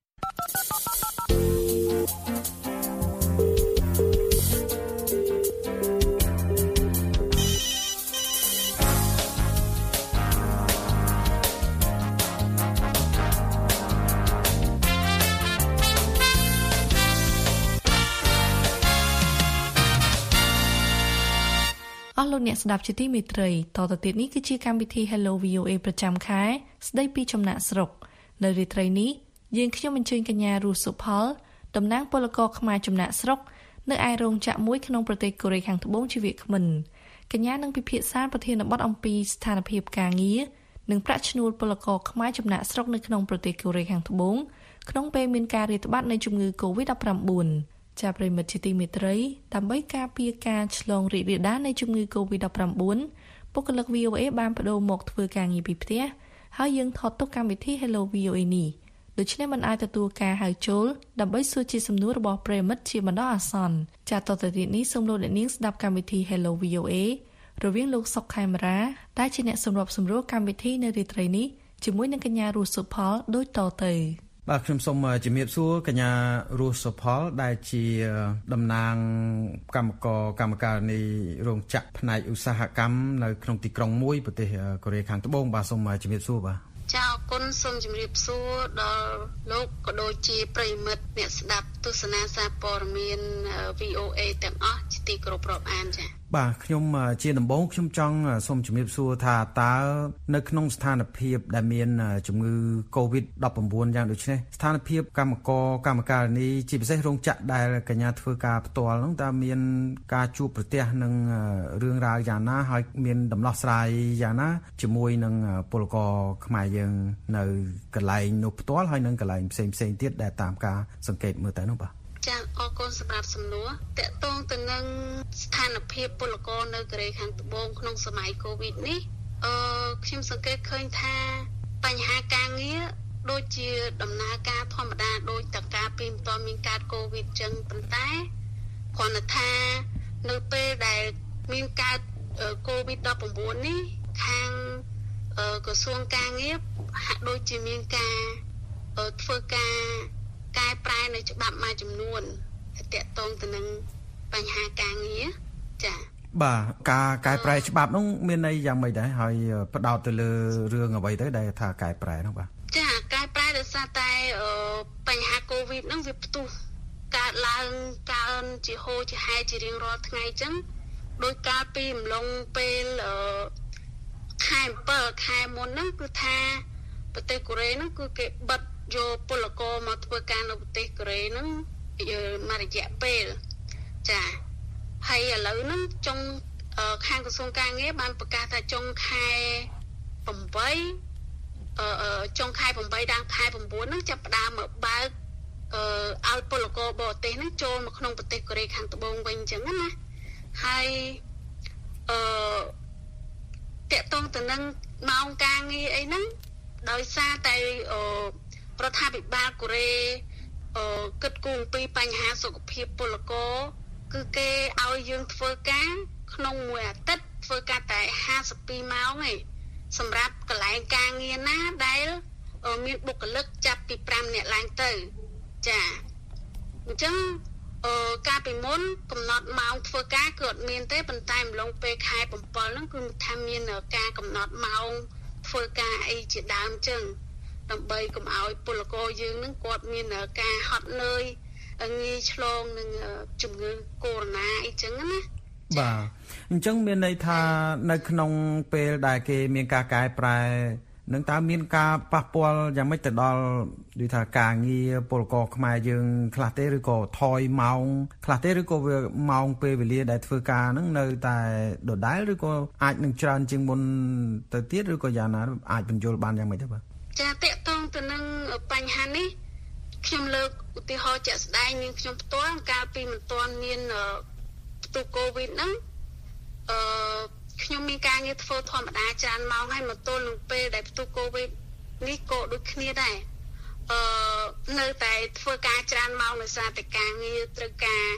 អស់លោកអ្នកស្ដាប់ជាទីមេត្រីតទៅទៀតនេះគឺជាកម្មវិធី Hello វី អូ เอ ប្រចាំខែស្ដីពីចំណាក់ស្រុកនៅរាត្រីនេះយើងខ្ញុំអញ្ជើញកញ្ញារស់សុផលតំណាងពលករខ្មែរចំណាក់ស្រុកនៅឯរោងចក្រមួយក្នុងប្រទេសកូរ៉េខាងត្បូងជាវាគ្មិនកញ្ញានឹងពិភាក្សាប្រធានបទអំពីស្ថានភាពការងារនិងប្រាក់ឈ្នួលពលករខ្មែរចំណាក់ស្រុកនៅក្នុងប្រទេសកូរ៉េខាងត្បូងក្នុងពេលមានការរាតត្បាតនៃជំងឺ កូវីដ ដប់ប្រាំបួន ចាប្រិមិត្តជាទីមេត្រីដើម្បីការពារការឆ្លងរីករាលដាលនៃជំងឺ កូវីដ ដប់ប្រាំបួន បុគ្គលិក វី អូ เอ បានបដូរមកធ្វើការងារពីផ្ទះហើយយើងថតទុកកម្មវិធី Hello វី អូ เอ នេះដូច្នេះមិនអាចទទួលការហៅចូលដើម្បីសួរជាសំណួររបស់ប្រិមិត្តជាបណ្ដោះអាសន្នចាតទៅទៀតនេះសូមលោកអ្នកនាងស្ដាប់កម្មវិធី Hello វី អូ เอ រវាងលោកសុកខេមរាដែលជាអ្នកសម្របសម្រួលកម្មវិធីនៅរាត្រីនេះជាមួយនឹងកញ្ញារស់សុផលដូចតទៅបាទខ្ញុំសូមជំរាបសួរកញ្ញារស់សុផលដែលជាតំណាងកម្មករកម្មការនៃរោងចក្រផ្នែកឧស្សាហកម្មនៅក្នុងទីក្រុងមួយប្រទេសកូរ៉េខាងត្បូងបាទសូមជំរាបសួរបាទចាអរគុណសូមជម្រាបសួរដល់លោកក៏ដូចជាប្រិយមិត្តអ្នកស្ដាប់ទស្សនាសារព័ត៌មាន វី អូ เอ ទាំងអស់ជាទីគោរពរាប់អានចាបាទខ្ញុំជាដំបូងខ្ញុំចង់សូមជំរាបសួរថាតើនៅក្នុងស្ថានភាពដែលមានជំងឺ កូវីដ ដប់ប្រាំបួន យ៉ាងដូចនេះស្ថានភាពកម្មករកម្មការិនីជាពិសេសរោងចក្រដែលកញ្ញាធ្វើការផ្ទាល់នោះតើមានការជួបប្រទះនឹងរឿងរ៉ាវយ៉ាងណាហើយមានដំណោះស្រាយយ៉ាងណាជាមួយនឹងពលករខ្មែរយើងនៅកន្លែងនោះផ្ទាល់ហើយនឹងកន្លែងផ្សេងផ្សេងទៀតដែលតាមការសង្កេតមើលទៅនោះបាទចាអរគុណសម្រាប់សំណួរតកតងទៅនឹងស្ថានភាពពលករនៅកូរ៉េខាងត្បូងក្នុងសម័យកូវីដនេះអឺខ្ញុំសង្កេតឃើញថាបញ្ហាការងារដូចជាដំណើរការធម្មតាដូចតកាពីមិនទាន់មានកើតកូវីដចឹងប៉ុន្តែគ្រាន់តែថានៅពេលដែលមានកើតកូវីដ ដប់ប្រាំបួន នេះខាងក្រសួងការងារហាក់ដូចជាមានការធ្វើការកែប្រែនៅច្បាប់មួយចំនួនទាក់ទងទៅនឹងបញ្ហាការងារចា៎បាទការកែប្រែច្បាប់នោះមានន័យយ៉ាងម៉េចដែរហើយផ្ដោតទៅលើរឿងអ្វីទៅដែលថាកែប្រែនោះបាទចាកែប្រែដោយសារតែបញ្ហាកូវីដហ្នឹងវាផ្ទុះកើតឡើងកើនជាហូរជាហែជារៀងរាល់ថ្ងៃអញ្ចឹងដោយកាលពីអំឡុងពេលខែអំពើខែមុនហ្នឹងគឺថាប្រទេសកូរ៉េហ្នឹងគឺគេបិទយកពលករមកធ្វើការនៅប្រទេសកូរ៉េហ្នឹងមួយរយៈពេលចាហើយឥឡូវហ្នឹងចុងខាងក្រសួងការងារបានប្រកាសថាចុងខែប្រាំបីអឺចុងខែប្រាំបីដល់ខែប្រាំបួនហ្នឹងចាប់ផ្ដើមមកបើកអឺឲ្យពលករបរទេសហ្នឹងចូលមកក្នុងប្រទេសកូរ៉េខាងត្បូងវិញអញ្ចឹងណាហើយអឺតកតងទៅនឹងម៉ោងការងារអីហ្នឹងដោយសារតែអឺរដ្ឋាភិបាលកូរ៉េអឺគិតគូរអំពីបញ្ហាសុខភាពពលករគឺគេឲ្យយើងធ្វើការក្នុងមួយអាទិត្យធ្វើការតែហាសិបពីរម៉ោងឯងសម្រាប់កន្លែងការងារណាដែលមានបុគ្គលិកចាប់ពីប្រាំនាក់ឡើងទៅចាអញ្ចឹងអឺកាលពីមុនកំណត់ម៉ោងធ្វើការគឺអត់មានទេប៉ុន្តែម្លងពេលខែប្រាំពីរហ្នឹងគឺថាមានការកំណត់ម៉ោងធ្វើការអីជាដើមអញ្ចឹងដើម្បីកុំឲ្យពលករយើងនឹងគាត់មានការហត់នឿយងាយឆ្លងនឹងជំងឺកូវីដ អីចឹងណាបាទអញ្ចឹងមានន័យថានៅក្នុងពេលដែលគេមានការកែប្រែនឹងតើមានការប៉ះពាល់យ៉ាងម៉េចទៅដល់ដូចថាការងារពលករខ្មែរយើងខ្លះទេឬក៏ថយម៉ោងខ្លះទេឬក៏វាម៉ោងពេលវេលាដែលធ្វើការហ្នឹងនៅតែដដែលឬក៏អាចនឹងច្រើនជាងមុនទៅទៀតឬក៏យ៉ាងណាអាចបញ្យល់បានយ៉ាងម៉េចទៅបាទចាតកតងទៅនឹងបញ្ហានេះខ្ញុំលើកឧទាហរណ៍ជាក់ស្ដែងនឹងខ្ញុំផ្ទាល់កាលពីមិនទាន់មានផ្ទុះកូវីដហ្នឹងអឺខ្ញុំមានការងារធ្វើធម្មតាច្រើនម៉ោងហើយមកទល់នឹងពេលដែលផ្ទុះកូវីដនេះក៏ដូចគ្នាដែរអឺនៅតែធ្វើការច្រើនម៉ោងដោយសារតែការងារត្រូវការ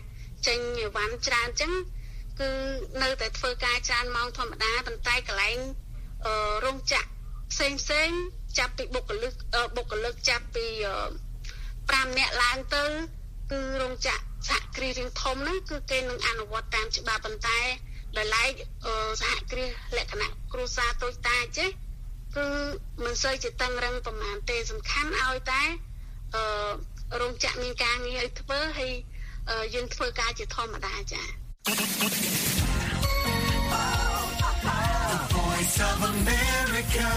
ចេញអីវ៉ាន់ច្រើនអញ្ចឹងគឺនៅតែធ្វើការច្រើនម៉ោងធម្មតាប៉ុន្តែកន្លែងអឺរោងចក្រផ្សេងផ្សេងចាប់ពីបុគ្គលិកបុគ្គលិកចាប់ពី5នាក់ឡើងទៅគឺរោងចក្រសហគ្រាសរៀងធំហ្នឹងគឺគេនឹងអនុវត្តតាមច្បាប់ប៉ុន្តែដោយឡែកសហគ្រាសលក្ខណៈគ្រួសារតូចតាចទេគឺមិនសូវជាតឹងរឹងប្រហែលទេសំខាន់ឲ្យតែអឺរោងចក្រមានការងារឲ្យធ្វើហើយយើងធ្វើការជាធម្មតាចា៎ The Voice of America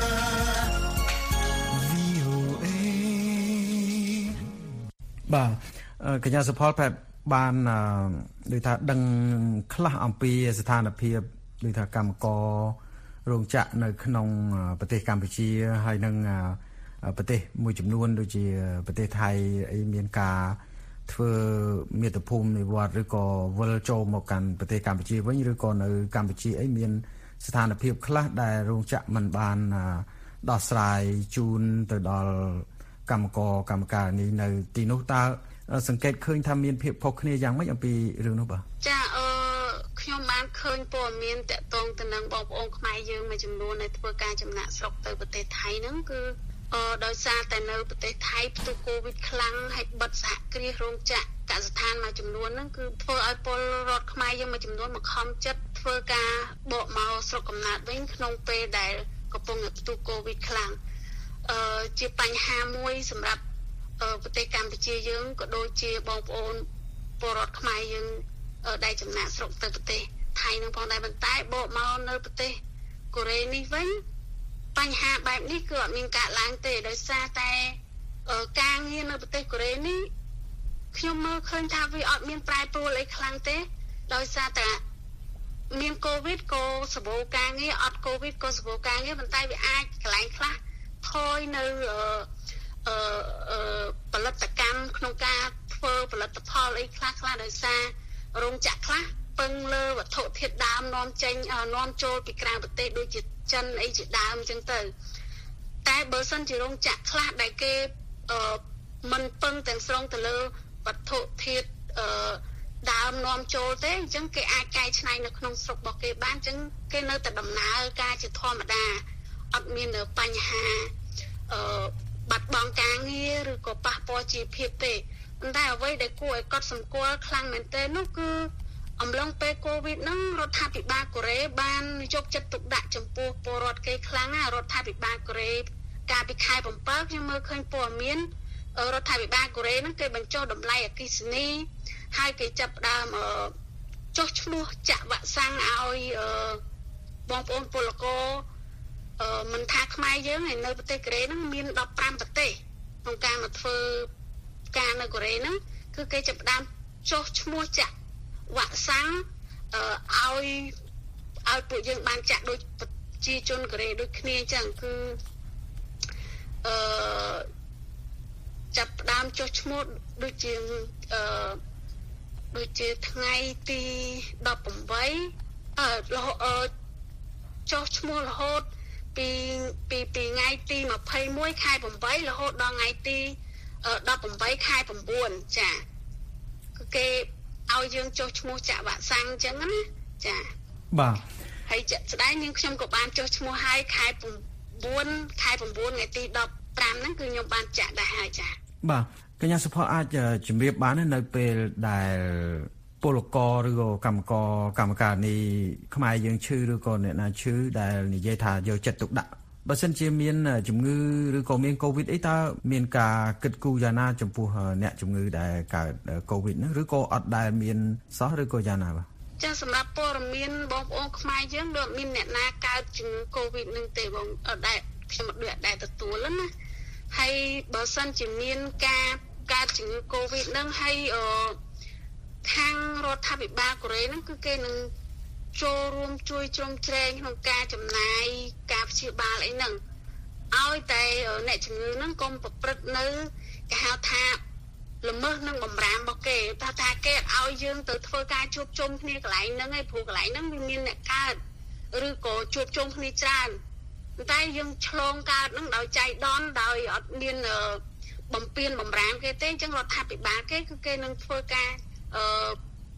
បាទកញ្ញាសុផលបែបបានដូចថាដឹងខ្លះអំពីស្ថានភាពដូចថាកម្មកររោងចក្រនៅក្នុងប្រទេសកម្ពុជាហើយនឹងប្រទេសមួយចំនួនដូចជាប្រទេសថៃអីមានការធ្វើមាតុភូមិនិវត្តឬក៏វិលចូលមកកាន់ប្រទេសកម្ពុជាវិញឬក៏នៅកម្ពុជាអីមានស្ថានភាពខ្លះដែលរោងចក្រមិនបានដោះស្រាយជូនទៅដល់កម្មករកម្មការនេះនៅទីនោះតើសង្កេតឃើញថាមានភាពខុសគ្នាយ៉ាងម៉េចអំពីរឿងនោះបាទចាអឺខ្ញុំបានឃើញព័ត៌មានតាក់ទងទៅនឹងបងប្អូនខ្មែរយើងមួយចំនួនដែលធ្វើការចំណាក់ស្រុកទៅប្រទេសថៃហ្នឹងគឺអឺដោយសារតែនៅប្រទេសថៃផ្ទុះកូវីដខ្លាំងហើយបិទសហគ្រាសរោងចក្រកសិដ្ឋានមួយចំនួនហ្នឹងគឺធ្វើឲ្យពលរដ្ឋខ្មែរយើងមួយចំនួនមកខំចិត្តធ្វើការបកមកស្រុកកំណើតវិញក្នុងពេលដែលកំពុងផ្ទុះកូវីដខ្លាំងអឺជាបញ្ហាមួយសម្រាប់ប្រទេសកម្ពុជាយើងក៏ដូចជាបងប្អូនពលរដ្ឋខ្មែរយើងដែលចំណាក់ស្រុកទៅប្រទេសថៃនឹងផងដែរប៉ុន្តែបកមកនៅប្រទេសកូរ៉េនេះវិញបញ្ហាបែបនេះគឺអត់មានកើតឡើងទេដោយសារតែការងារនៅប្រទេសកូរ៉េនេះខ្ញុំមើលឃើញថាវាអត់មានប្រែប្រួលអីខ្លាំងទេដោយសារតែមានកូវីដក៏សម្បូរការងារអត់កូវីដក៏សម្បូរការងារប៉ុន្តែវាអាចកន្លែងខ្លះថយនៅអឺអឺផលិតកម្មក្នុងការធ្វើផលិតផលអីខ្លះខ្លះដោយសាររោងចក្រខ្លះពឹងលើវត្ថុធាតុដើមនាំចេញនាំចូលពីក្រៅប្រទេសដូចជាចិនអីជាដើមអញ្ចឹងទៅតែបើសិនជារោងចក្រខ្លះដែលគេអឺមិនពឹងទាំងស្រុងទៅលើវត្ថុធាតុអឺដើមនាំចូលទេអញ្ចឹងគេអាចកែច្នៃនៅក្នុងស្រុករបស់គេបានអញ្ចឹងគេនៅតែដំណើរការជាធម្មតាអត់មានបញ្ហាអឺបាត់បង់ការងារឬក៏ប៉ះពាល់ជីវភាពទេប៉ុន្តែអ្វីដែលគួរឲ្យកត់សម្គាល់ខ្លាំងមែនទែននោះគឺអំឡុងពេលកូវីដហ្នឹងរដ្ឋាភិបាលកូរ៉េបានយកចិត្តទុកដាក់ចំពោះពលរដ្ឋគេខ្លាំងណាស់រដ្ឋាភិបាលកូរ៉េកាលពីខែ7ខ្ញុំមើលឃើញព័ត៌មានរដ្ឋាភិបាលកូរ៉េហ្នឹងគេបញ្ចុះតម្លៃអគ្គិសនីហើយគេចាប់ផ្ដើមចុះឈ្មោះចាក់វ៉ាក់សាំងឲ្យបងប្អូនពលករអឺមិនថាខ្មែរយើងហើយនៅប្រទេសកូរ៉េហ្នឹងមានដប់5ប្រទេសក្នុងការមកធ្វើការនៅកូរ៉េហ្នឹងគឺគេចាប់ផ្ដើមចុះឈ្មោះចាក់វ៉ាក់សាំងអឺឲ្យឲ្យពួកយើងបានចាក់ដូចប្រជាជនកូរ៉េដូចគ្នាអញ្ចឹងគឺអឺចាប់ផ្ដើមចុះឈ្មោះដូចជាអឺដូចជាថ្ងៃទី18អឺរហូតចុះឈ្មោះរហូតពីពីពីថ្ងៃទី21ខែ8រហូតដល់ថ្ងៃទី18ខែ9ចាគឺគេឲ្យយើងចុះឈ្មោះចាក់វ៉ាក់សាំងអញ្ចឹងណាចាបាទហើយជាក់ស្ដែងនាងខ្ញុំក៏បានចុះឈ្មោះឲ្យខែ9ខែ9ថ្ងៃទី15ហ្នឹងគឺខ្ញុំបានចាក់ដែរហើយចាបាទកញ្ញាសុផលអាចជំរាបបាននៅពេលដែលពលករឬក៏កម្មករកម្មការនេះខ្មែរយើងឈឺឬក៏អ្នកណាឈឺដែលនិយាយថាយកចិត្តទុកដាក់បើសិនជាមានជំងឺឬក៏មានកូវីដអីតើមានការគិតគូរយ៉ាងណាចំពោះអ្នកជំងឺដែលកើតកូវីដហ្នឹងឬក៏អត់ដែលមានសោះឬក៏យ៉ាងណាបាទចាសម្រាប់ព័ត៌មានបងប្អូនខ្មែរយើងដូចមានអ្នកណាកើតជំងឺកូវីដហ្នឹងទេបងអត់ដែលខ្ញុំអត់ដែលទទួលណាហើយបើសិនជាមានការកើតជំងឺកូវីដហ្នឹងហើយអឺខាងរដ្ឋាភិបាលកូរ៉េហ្នឹងគឺគេនឹងចូលរួមជួយជ្រោមជ្រែងក្នុងការចំណាយការព្យាបាលអីហ្នឹងឲ្យតែអ្នកជំងឺហ្នឹងកុំប្រព្រឹត្តនៅគេហៅថាល្មើសនឹងបំរាមរបស់គេថាថាគេឲ្យយើងទៅធ្វើការជួបជុំគ្នាកន្លែងហ្នឹងឯងព្រោះកន្លែងហ្នឹងវាមានអ្នកកើតឬក៏ជួបជុំគ្នាច្រើនតែយើងឆ្លងកើតហ្នឹងដោយចៃដន្យដោយអត់មានបំពេញបំរាមគេទេអញ្ចឹងរដ្ឋាភិបាលគេគឺគេនឹងធ្វើការអឺ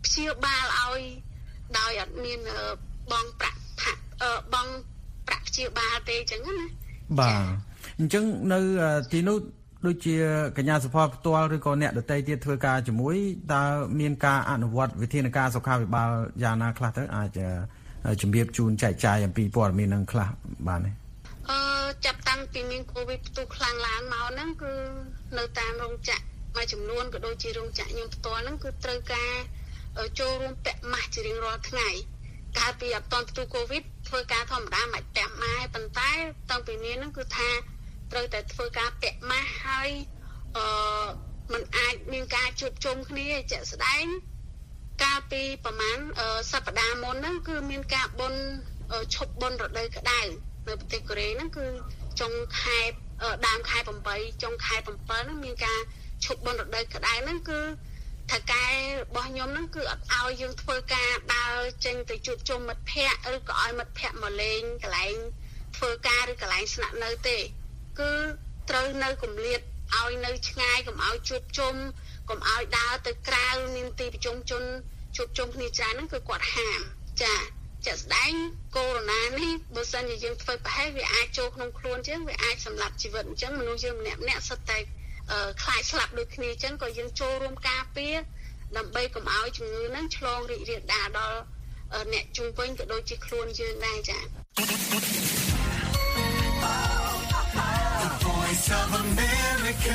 ព្យាបាលឲ្យដោយអត់មានបងប្រាក់បងប្រាក់ព្យាបាលទេអញ្ចឹងណាបាទអញ្ចឹងនៅទីនោះដូចជាកញ្ញាសុផលផ្ទាល់ឬក៏អ្នកដទៃទៀតធ្វើការជាមួយតើមានការអនុវត្តវិធានការសុខាភិបាលយ៉ាងណាខ្លះទៅអាចជំរាបជូនចែកចាយអំពីព័ត៌មាននឹងខ្លះបាទនេះអឺចាប់តាំងពីមានកូវីដផ្ទុះខ្លាំងឡើងមកហ្នឹងគឺនៅតាមរោងចក្រមួយចំនួនក៏ដូចជារោងចក្រខ្ញុំផ្ទាល់ហ្នឹងគឺត្រូវការចូលរួមពាក់ម៉ាស់ជារៀងរាល់ថ្ងៃកាលពីអត់ទាន់ផ្ទុះកូវីដធ្វើការធម្មតាមិនពាក់ម៉ាស់ប៉ុន្តែតាំងពីមានហ្នឹងគឺថាត្រូវតែធ្វើការពាក់ម៉ាស់ហើយអឺมันអាចមានការជួបជុំគ្នាជាក់ស្ដែងកាលពីប្រហែលសប្តាហ៍មុនហ្នឹងគឺមានការបុណ្យឈប់បុណ្យរដូវក្តៅនៅប្រទេសកូរ៉េហ្នឹងគឺចុងខែដើមខែ8ចុងខែ7ហ្នឹងមានការឈប់បុណ្យរដូវក្តៅហ្នឹងគឺថៅកែរបស់ខ្ញុំហ្នឹងគឺអត់ឲ្យយើងធ្វើការដើរចេញទៅជួបជុំមិត្តភ័ក្តិឬក៏ឲ្យមិត្តភ័ក្តិមកលេងកន្លែងធ្វើការឬកន្លែងស្នាក់នៅទេគឺត្រូវនៅគម្លាតឲ្យនៅឆ្ងាយកុំឲ្យជួបជុំកុំឲ្យដើរទៅក្រៅមានទីប្រជុំជនជួបជុំគ្នាច្រើនហ្នឹងគឺគាត់ហាមចាជាក់ស្ដែងកូវីដ នេះបើសិនជាយើងធ្វើប្រហែលវាអាចចូលក្នុងខ្លួនចឹងវាអាចសម្លាប់ជីវិតអញ្ចឹងមនុស្សយើងម្នាក់ម្នាក់សុទ្ធតែខ្លាចស្លាប់ដូចគ្នាអញ្ចឹងក៏យើងចូលរួមការពារដើម្បីកុំឲ្យជំងឺហ្នឹងឆ្លងរីករាលដាលដល់អ្នកជុំវិញក៏ដូចជាខ្លួនយើងដែរចា៎ The Voice of America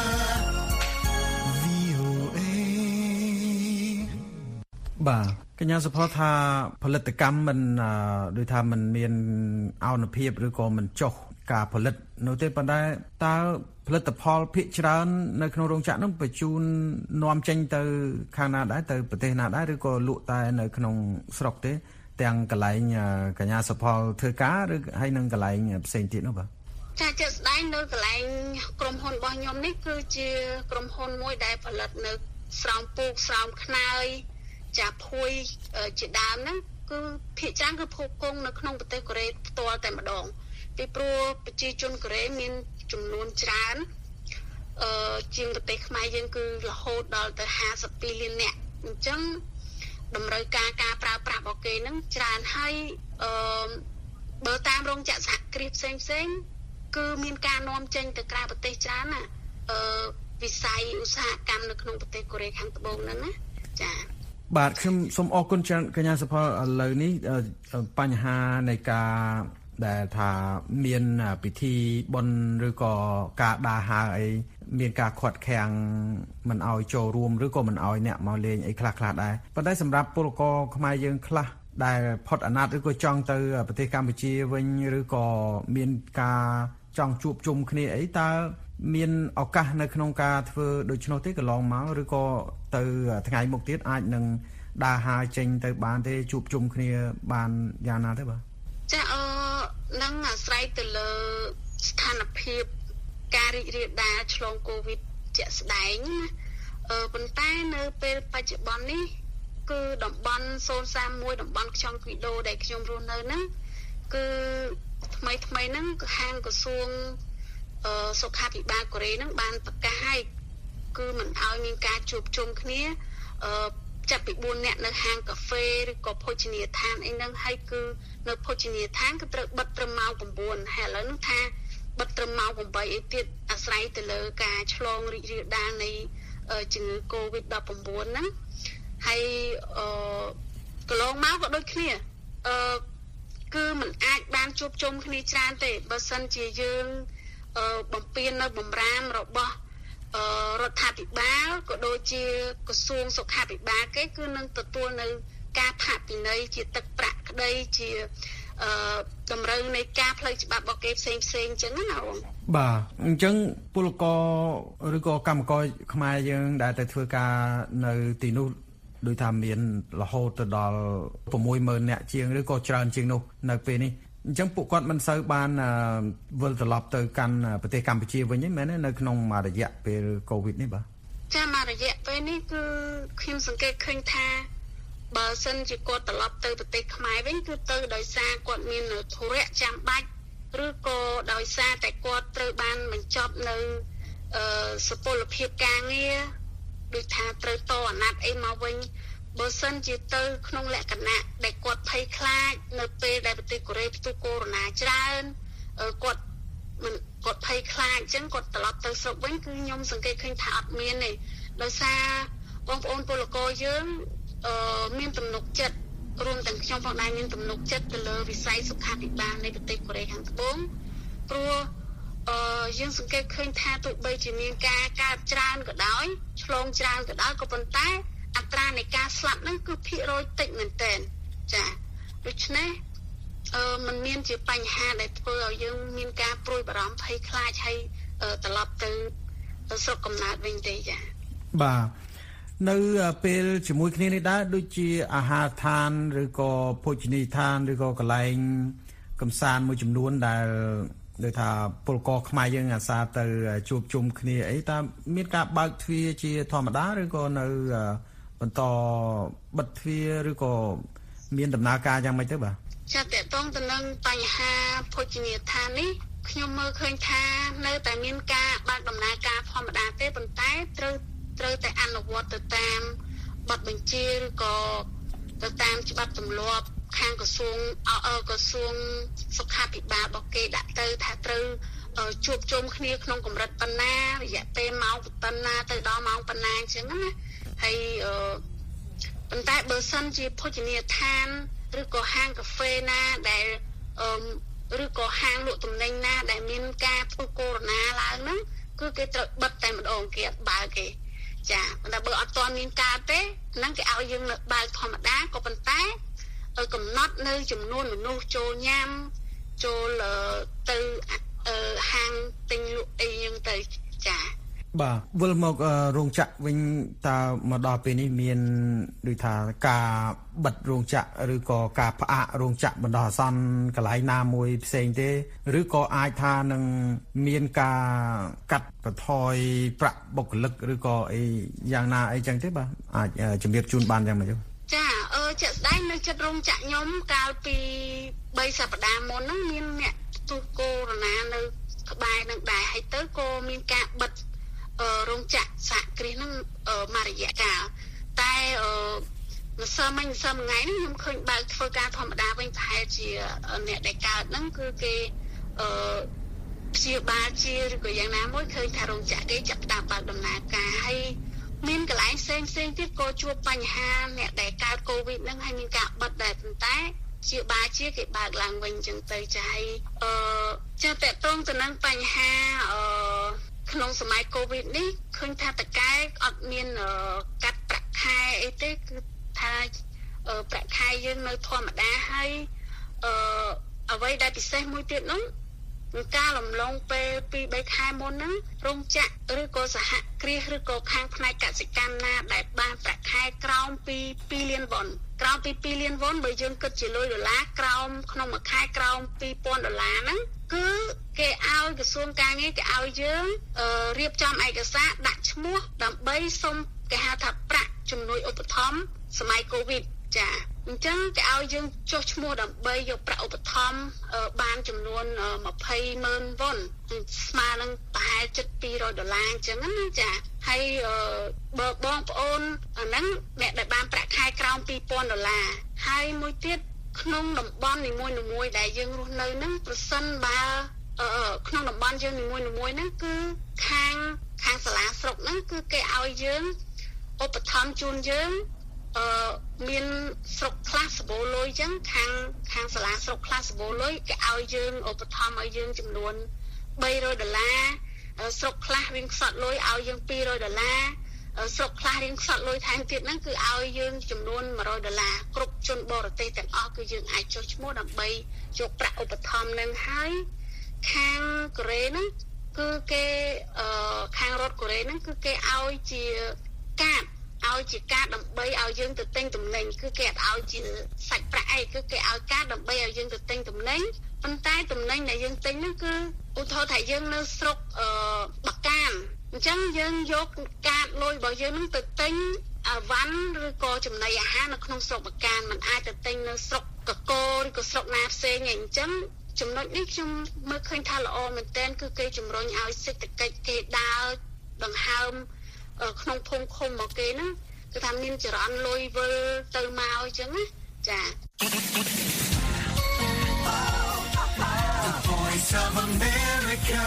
បាទកញ្ញាសុផលថាផលិតកម្មមិនដូចថាมันមានអនុភាពឬក៏មិនចុះការផលិតនោះទេប៉ុន្តែតើផលិតផលភាគច្រើននៅក្នុងរោងចក្រនោះបញ្ជូននាំចេញទៅខាងណាដែរទៅប្រទេសណាដែរឬក៏លក់តែនៅក្នុងស្រុកទេទាំងកន្លែងកញ្ញាសុផលធ្វើការឬហើយនឹងកន្លែងផ្សេងទៀតនោះបាទចាជាស្ដែងនៅកន្លែងក្រុមហ៊ុនរបស់ខ្ញុំនេះគឺជាក្រុមហ៊ុនមួយដែលផលិតនៅស្រោមពូកស្រោមខ្នើយចាភួយជាដើមហ្នឹងគឺភាគច្រើនគឺភូកគង់នៅក្នុងប្រទេសកូរ៉េផ្ទាល់តែម្ដងពីព្រោះប្រជាជនកូរ៉េមានចំនួនច្រើនអឺជាងប្រទេសខ្មែរយើងគឺរហូតដល់ទៅห้าสิบสองលាននាក់អញ្ចឹងតម្រូវការការប្រើប្រាស់របស់គេហ្នឹងច្រើនហើយអឺបើតាមរោងចក្រសហគ្រាសផ្សេងផ្សេងគឺមានការនាំចេញទៅក្រៅប្រទេសច្រើនណាអឺវិស័យឧស្សាហកម្មនៅក្នុងប្រទេសកូរ៉េខាងត្បូងហ្នឹងណាចា៎បាទខ្ញុំសូមអរគុណច្រើនកញ្ញាសុផលឥឡូវនេះបញ្ហានៃការដែលថាមានពិធីបុណ្យឬក៏ការដើរហើរអីមានការខាត់ខាំងមិនឲ្យចូលរួមឬក៏មិនឲ្យអ្នកមកលេងអីខ្លះខ្លះដែរប៉ុន្តែសម្រាប់ពលករខ្មែរយើងខ្លះដែលផុតអាណត្តិឬក៏ចង់ទៅប្រទេសកម្ពុជាវិញឬក៏មានការចង់ជួបជុំគ្នាអីតើមានឱកាសនៅក្នុងការធ្វើដូច្នោះទេកន្លងមកឬក៏ទៅថ្ងៃមុខទៀតអាចនឹងដើរហើរចេញទៅបានទេជួបជុំគ្នាបានយ៉ាងណាទេបាទចាអឺនឹងអាស្រ័យទៅលើស្ថានភាពការរីករាលដាលឆ្លងកូវីដជាក់ស្ដែងណាអឺប៉ុន្តែនៅពេលបច្ចុប្បន្ននេះគឺតំបន់ศูนย์สามmộtតំបន់ខ្យងគីដូដែលខ្ញុំរស់នៅហ្នឹងគឺថ្មីថ្មីហ្នឹងគឺហាងក្រសួងអឺសុខាភិបាលកូរ៉េហ្នឹងបានប្រកាសឲ្យគឺមិនឲ្យមានការជួបជុំគ្នាអឺចាប់ពីbốnនាក់នៅហាងកាហ្វេឬក៏ភោជនីយដ្ឋានអីហ្នឹងហើយគឺនៅភោជនីយដ្ឋានគឺត្រូវបិទត្រឹមម៉ោងnineហើយឥឡូវហ្នឹងថាបិទត្រឹមម៉ោងeightអីទៀតអាស្រ័យទៅលើការឆ្លងរីករាលដាលនៃជំងឺ កូវីដដប់ប្រាំ9 ហ្នឹងហើយអឺកន្លងមកក៏ដូចគ្នាអឺគឺมันអាចបានជួបជុំគ្នាច្រើនទេបើសិនជាយើងអឺបំពេញនៅបំរាមរបស់អឺរដ្ឋាភិបាលក៏ដូចជាក្រសួងសុខាភិបាលគេគឺនឹងទទួលនៅការផាកពិន័យជាទឹកប្រាក់ក្តីជាអឺតម្រូវនៃការផ្លូវច្បាប់របស់គេផ្សេងផ្សេងអញ្ចឹងណាបងបាទអញ្ចឹងពលករឬក៏កម្មករខ្មែរយើងដែលទៅធ្វើការនៅទីនោះដោយថាមានរហូតទៅដល់6ម៉ឺននាក់ជាងឬក៏ច្រើនជាងនោះនៅពេលនេះអញ្ចឹងពួកគាត់មិនសូវបានវិលត្រឡប់ទៅកាន់ប្រទេសកម្ពុជាវិញទេមែនទេនៅក្នុងរយៈពេលកូវីដនេះបាទចាមករយៈពេលនេះគឺខ្ញុំសង្កេតឃើញថាបើសិនជាគាត់ត្រឡប់ទៅប្រទេសខ្មែរវិញគឺទៅដោយសារគាត់មានធុរៈចាំបាច់ឬក៏ដោយសារតែគាត់ត្រូវបានបញ្ចប់នៅសុពលភាពការងារដូចថាត្រូវតអាណត្តិអីមកវិញបើសិនជាទៅក្នុងលក្ខណៈដែលគាត់ភ័យខ្លាចនៅពេលដែលប្រទេសកូរ៉េផ្ទុះកូវីដ ច្រើនគាត់មិនគាត់ភ័យខ្លាចអញ្ចឹងគាត់ត្រឡប់ទៅស្រុកវិញគឺខ្ញុំសង្កេតឃើញថាអត់មានទេដោយសារបងប្អូនពលករយើងអឺមានទំនុកចិត្តរួមទាំងខ្ញុំផងដែរមានទំនុកចិត្តទៅលើវិស័យសុខាភិបាលនៃប្រទេសកូរ៉េខាងត្បូងព្រោះអឺយើងសង្កេតឃើញថាទោះបីជាមានការកើតច្រើនក៏ដោយឆ្លងច្រើនក៏ដោយក៏ប៉ុន្តែអត្រានៃការស្លាប់ហ្នឹងគឺភាគរយតិចមែនទែនចាដូច្នេះអឺมันមានជាបញ្ហាដែលធ្វើឲ្យយើងមានការព្រួយបារម្ភភ័យខ្លាចហើយត្រឡប់ទៅទៅស្រុកកំណើតវិញទេចាបាទនៅពេលជាមួយគ្នានេះដែរដូចជាអាហារឋានឬក៏ភោជនីយដ្ឋានឬក៏កន្លែងកំសាន្តមួយចំនួនដែលដូចថាពលករខ្មែរយើងអាសាទៅជួបជុំគ្នាអីតើមានការបើកទ្វារជាធម្មតាឬក៏នៅបន្តបិទទ្វារឬក៏មានដំណើរការយ៉ាងម៉េចទៅបាទចាតតងទៅនឹងបញ្ហាភោជនីយដ្ឋាននេះខ្ញុំមើលឃើញថានៅតែមានការបើកដំណើរការធម្មតាទេប៉ុន្តែត្រូវត្រូវតែអនុវត្តទៅតាមបទបញ្ជាឬក៏ទៅតាមច្បាប់ទម្លាប់ខាងក្រសួងអឺក្រសួងសុខាភិបាលរបស់គេដាក់ទៅថាត្រូវជួបជុំគ្នាក្នុងកម្រិតប៉ុណ្ណារយៈពេលម៉ោងប៉ុណ្ណាទៅដល់ម៉ោងប៉ុណ្ណាអញ្ចឹងណាហើយអឺប៉ុន្តែបើសិនជាភោជនីយដ្ឋានឬក៏ហាងកាហ្វេណាដែលអឺឬក៏ហាងលក់ទំនិញណាដែលមានការធ្វើកូវីដ ឡើងហ្នឹងគឺគេត្រូវបិទតែម្ដងគេអត់បើកទេចាប៉ុន្តែបើអត់ទាន់មានការទេហ្នឹងគេឲ្យយើងនៅបើកធម្មតាក៏ប៉ុន្តែកំណត់នៅចំនួនមនុស្សចូលញ៉ាំចូលទៅហាងទិញលក់អីហ្នឹងទៅចាបាទវិលមករោងចក្រវិញតើមកដល់ពេលនេះមានដូចថាការបិទរោងចក្រឬក៏ការផ្អាករោងចក្របណ្ដោះអាសន្នកន្លែងណាមួយផ្សេងទេឬក៏អាចថានឹងមានការកាត់បន្ថយប្រាក់បុគ្គលិកឬក៏អីយ៉ាងណាអីចឹងទេបាទអាចជំរាបជូនបានយ៉ាងម៉េចទេចាអឺជាក់ស្ដែងនៅចិត្តរោងចក្រខ្ញុំកាលពីបីសប្តាហ៍មុនហ្នឹងមានអ្នកទុះកូវីដ នៅក្បែរនឹងដែរហើយទៅក៏មានការបិទរោងចក្រសហគ្រាសហ្នឹងមួយរយៈកាលតែអឺម្សិលមិញម្សិលថ្ងៃនេះខ្ញុំឃើញបើកធ្វើការធម្មតាវិញប្រហែលជាអ្នកដែលកើតហ្នឹងគឺគេអឺព្យាបាលជាឬក៏យ៉ាងណាមួយឃើញថារោងចក្រគេចាប់ផ្ដើមបើកដំណើរការហើយមានកន្លែងផ្សេងផ្សេងទៀតក៏ជួបបញ្ហាអ្នកដែលកើតកូវីដហ្នឹងហើយមានការបិទដែរប៉ុន្តែជាបាលជាគេបើកឡើងវិញអញ្ចឹងទៅចាហើយអឺចាតតងទៅនឹងបញ្ហាអឺក្នុងសម័យកូវីដនេះឃើញថាតកែអត់មានកាត់ប្រាក់ខែអីទេគឺថាប្រាក់ខែយើងនៅធម្មតាហើយអឺអ្វីដែលពិសេសមួយទៀតនោះការលំលងពេលពីរបីខែមុនហ្នឹងរោងចក្រឬក៏សហគ្រាសឬក៏ខាងផ្នែកកសិកម្មណាដែលបានប្រាក់ខែក្រោមពីពីរលានវ៉ុនក្រោមពីពីរលានវ៉ុនបើយើងគិតជាលុយដុល្លារក្រោមក្នុងមួយខែក្រោមពីរពាន់ដុល្លារហ្នឹងគឺគេឲ្យក្រសួងការងារគេឲ្យយើងរៀបចំឯកសារដាក់ឈ្មោះដើម្បីសុំគេហៅថាប្រាក់ជំនួយឧបត្ថម្ភសម័យកូវីដចាអញ្ចឹងគេឲ្យយើងចុះឈ្មោះដើម្បីយកប្រាក់ឧបត្ថម្ភបានចំនួនម្ភៃម៉ឺនវ៉ុនស្មើនឹងប្រហែលជិតពីររយដុល្លារអញ្ចឹងណាចាហើយបើបងប្អូនអាហ្នឹងអ្នកដែលបានប្រាក់ខែក្រោមពីរពាន់ដុល្លារហើយមួយទៀតក្នុងតំបន់នីមួយៗដែលយើងរស់នៅហ្នឹងប្រសិនបើក្នុងតំបន់យើងនីមួយៗហ្នឹងគឺខាងខាងសាលាស្រុកហ្នឹងគឺគេឲ្យយើងឧបត្ថម្ភជូនយើងអឺមានស្រុកខ្លះសបូលុយចឹងខាងខាងសាលាស្រុកខ្លះសបូលុយគេឲ្យយើងឧបត្ថម្ភឲ្យយើងចំនួនបីរយដុល្លារស្រុកខ្លះរៀងខ្សត់លុយឲ្យយើងពីររយដុល្លារស្រុកខ្លះរៀងខ្សត់លុយថែមទៀតហ្នឹងគឺឲ្យយើងចំនួនមួយរយដុល្លារគ្រប់ជនបរទេសទាំងអស់គឺយើងអាចចុះឈ្មោះដើម្បីយកប្រាក់ឧបត្ថម្ភនឹងហើយខាងកូរ៉េហ្នឹងគឺគេអឺខាងរដ្ឋកូរ៉េហ្នឹងគឺគេឲ្យជាកាតឲ្យជាការដើម្បីឲ្យយើងទៅទិញទំនិញគឺគេអត់ឲ្យជាសាច់ប្រាក់អីគឺគេឲ្យការដើម្បីឲ្យយើងទៅទិញទំនិញប៉ុន្តែទំនិញដែលយើងទិញហ្នឹងគឺឧទាហរណ៍ថាយើងនៅស្រុកអឺបាកានអញ្ចឹងយើងយកកាតលុយរបស់យើងហ្នឹងទៅទិញអាវ៉ាន់ឬក៏ចំណីអាហារនៅក្នុងស្រុកបាកានมันអាចទៅទិញនៅស្រុកកកូឬក៏ស្រុកណាផ្សេងឯងអញ្ចឹងចំណុចនេះខ្ញុំមើលឃើញថាល្អមែនទែនគឺគេជំរុញឲ្យសេដ្ឋកិច្ចគេដើរដង្ហើមក្នុងភូមិឃុំរបស់គេហ្នឹងគឺថាមានចរន្តលុយវិលទៅមកអញ្ចឹងណាចា The Voice of America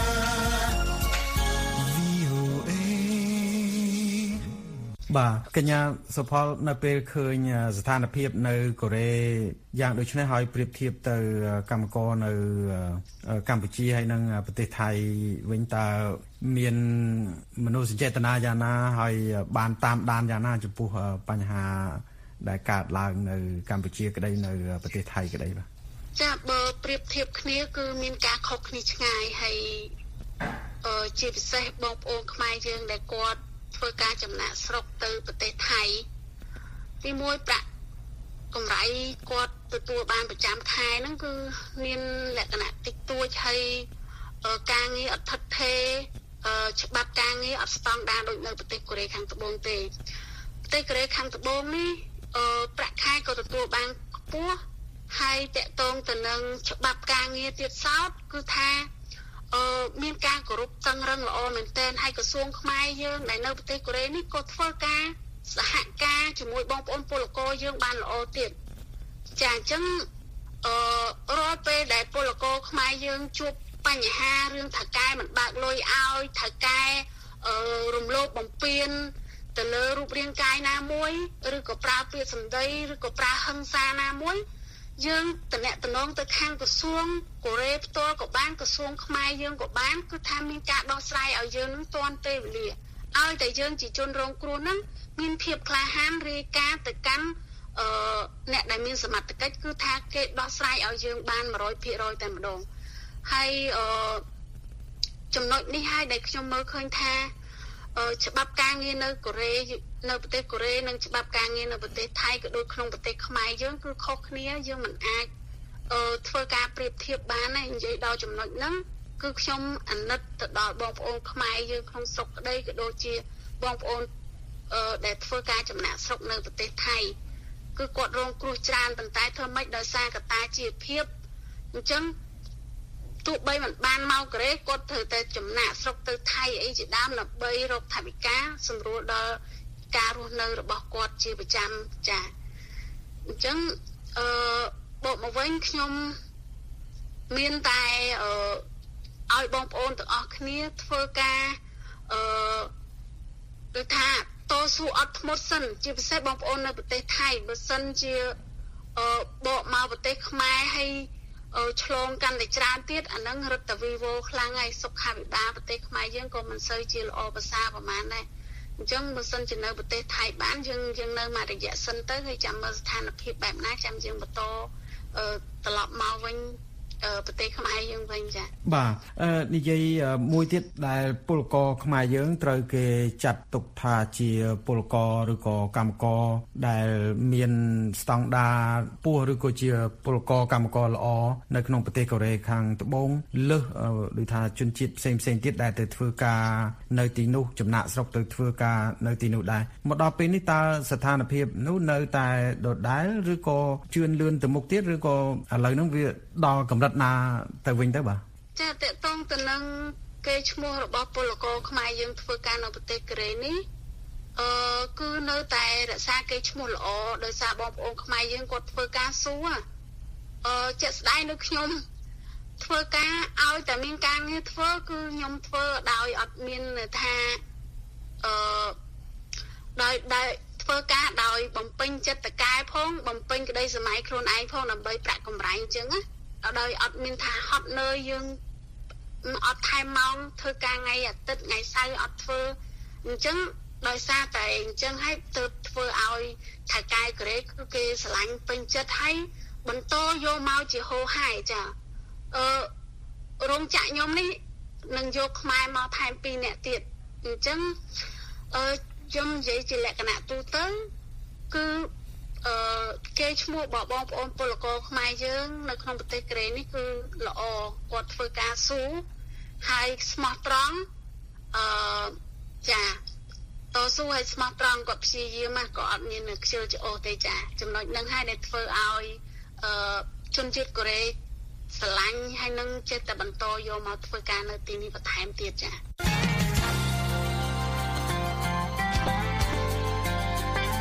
បាទកញ្ញាសុផលនៅពេលឃើញស្ថានភាពនៅកូរ៉េយ៉ាងដូចនេះហើយប្រៀបធៀបទៅកម្មករនៅកម្ពុជាហើយនិងប្រទេសថៃវិញតើមានមនោសញ្ចេតនាយ៉ាងណាហើយបានតាមដានយ៉ាងណាចំពោះបញ្ហាដែលកើតឡើងនៅកម្ពុជាក្តីនៅប្រទេសថៃក្តីបាទចាបើប្រៀបធៀបគ្នាគឺមានការខុសគ្នាឆ្ងាយហើយអឺជាពិសេសបងប្អូនខ្មែរយើងដែលគាត់ធ្វើការចំណាក់ស្រុកទៅប្រទេសថៃទីមួយប្រាក់កម្រៃគាត់ទទួលបានប្រចាំខែហ្នឹងគឺមានលក្ខណៈតិចតួចហើយការងារអត់ថិតថេរច្បាប់ការងារអត់ស្តង់ដារដូចនៅប្រទេសកូរ៉េខាងត្បូងទេប្រទេសកូរ៉េខាងត្បូងនេះប្រាក់ខែក៏ទទួលបានខ្ពស់ហើយតកតងទៅនឹងច្បាប់ការងារទៀតសោតគឺថាអឺមានការគោរពតឹងរឹងល្អមែនទែនហើយក្រសួងខ្មែរយើងដែលនៅប្រទេសកូរ៉េនេះក៏ធ្វើការសហការជាមួយបងប្អូនពលករយើងបានល្អទៀតចាអញ្ចឹងអឺរាល់ពេលដែលពលករខ្មែរយើងជួបបញ្ហារឿងថៅកែមិនបើកលុយឲ្យថៅកែអឺរំលោភបំពានទៅលើរូបរាងកាយណាមួយឬក៏ប្រើពាក្យសម្ដីឬក៏ប្រើហិង្សាណាមួយយើងតំណែងតំណងទៅខាងក្រសួងកូរ៉េផ្ទាល់ក៏បានក្រសួងខ្មែរយើងក៏បានគឺថាមានការដោះស្រាយឲ្យយើងនឹងទាន់ពេលវេលាឲ្យតែយើងជាជនរងគ្រោះហ្នឹងមានភាពក្លាហានរាយការណ៍ទៅកាន់អឺអ្នកដែលមានសមត្ថកិច្ចគឺថាគេដោះស្រាយឲ្យយើងបាន one hundred percent តែម្ដងហើយអឺចំណុចនេះហើយដែលខ្ញុំមើលឃើញថាច្បាប់ការងារនៅកូរ៉េនៅប្រទេសកូរ៉េនិងច្បាប់ការងារនៅប្រទេសថៃក៏ដូចក្នុងប្រទេសខ្មែរយើងគឺខុសគ្នាយើងមិនអាចធ្វើការប្រៀបធៀបបានទេនិយាយដល់ចំណុចហ្នឹងគឺខ្ញុំអាណិតទៅដល់បងប្អូនខ្មែរយើងក្នុងស្រុកក្តីក៏ដូចជាបងប្អូនដែលធ្វើការចំណាក់ស្រុកនៅប្រទេសថៃគឺគាត់រងគ្រោះច្រើនប៉ុន្តែធ្វើម៉េចដោយសារកត្តាជីវភាពអញ្ចឹងទោះបីមិនបានមកកូរ៉េគាត់ត្រូវតែចំណាក់ស្រុកទៅថៃអីជាដើមដើម្បីរកថវិកាសម្រួលដល់ការរស់នៅរបស់គាត់ជាប្រចាំចាអញ្ចឹងអឺបកមកវិញខ្ញុំមានតែអឺឲ្យបងប្អូនទាំងអស់គ្នាធ្វើការអឺដូចថាតស៊ូអត់ធ្មត់សិនជាពិសេសបងប្អូននៅប្រទេសថៃបើសិនជាអឺបកមកប្រទេសខ្មែរហើយឆ្លងកាន់តែច្រើនទៀតអានឹងរឹតតែវីវោខ្លាំងហើយសុខាភិបាលប្រទេសខ្មែរយើងក៏មិនសូវជាល្អប្រសើរប្រហែលដែរអញ្ចឹងបើសិនជានៅប្រទេសថៃបានយើងយើងនៅមួយរយៈសិនទៅហើយចាំមើលស្ថានភាពបែបណាចាំយើងបន្តត្រឡប់មកវិញប្រទេសខ្មែរយើងវិញចាបាទនិយាយមួយទៀតដែលពលករខ្មែរយើងត្រូវគេចាត់ទុកថាជាពលករឬក៏កម្មករដែលមានស្តង់ដារខ្ពស់ឬក៏ជាពលករកម្មករល្អនៅក្នុងប្រទេសកូរ៉េខាងត្បូងលើសដូចថាជនជាតិផ្សេងផ្សេងទៀតដែលទៅធ្វើការនៅទីនោះចំណាក់ស្រុកទៅធ្វើការនៅទីនោះដែរមកដល់ពេលនេះតើស្ថានភាពនោះនៅតែដដែលឬក៏ជឿនលឿនទៅមុខទៀតឬក៏ឥឡូវហ្នឹងវាដល់កម្រិតណាទៅវិញទៅបាទចាតកតងទៅនឹងគេឈ្មោះរបស់ពលករខ្មែរយើងធ្វើការនៅប្រទេសកូរ៉េនេះអឺគឺនៅតែរក្សាគេឈ្មោះល្អដោយសារបងប្អូនខ្មែរយើងគាត់ធ្វើការស៊ូអឺជាក់ស្ដែងនៅខ្ញុំធ្វើការឲ្យតែមានការងារធ្វើគឺខ្ញុំធ្វើដោយអត់មានថាអឺដោយដោយធ្វើការដោយបំពេញចិត្តតកែផងបំពេញក្តីសម័យខ្លួនឯងផងដើម្បីប្រាក់កម្រៃអញ្ចឹងណាដោយអត់មានថាហត់នឿយយើងអត់ថែមម៉ោងធ្វើការថ្ងៃអាទិត្យថ្ងៃសៅរ៍អត់ធ្វើអញ្ចឹងដោយសារតែអញ្ចឹងហើយទើបធ្វើឲ្យថៅកែកូរ៉េគឺគេស្រឡាញ់ពេញចិត្តហើយបន្តយកមកជាហូរហែចាអឺរោងចក្រខ្ញុំនេះនឹងយកខ្មែរមកថែមពីរនាក់ទៀតអញ្ចឹងអឺខ្ញុំនិយាយជាលក្ខណៈទូទៅគឺអឺគេឈ្មោះបងបងប្អូនពលករខ្មែរយើងនៅក្នុងប្រទេសកូរ៉េនេះគឺល្អគាត់ធ្វើការស៊ូហើយស្មោះត្រង់អឺចាតស៊ូហើយស្មោះត្រង់គាត់ព្យាយាមក៏អត់មានខ្ជិលច្អូសទេចាចំណុចហ្នឹងហើយដែលធ្វើឲ្យអឺជនជាតិកូរ៉េស្រឡាញ់ហើយនឹងចេះតែបន្តយកមកធ្វើការនៅទីនេះបន្ថែមទៀតចា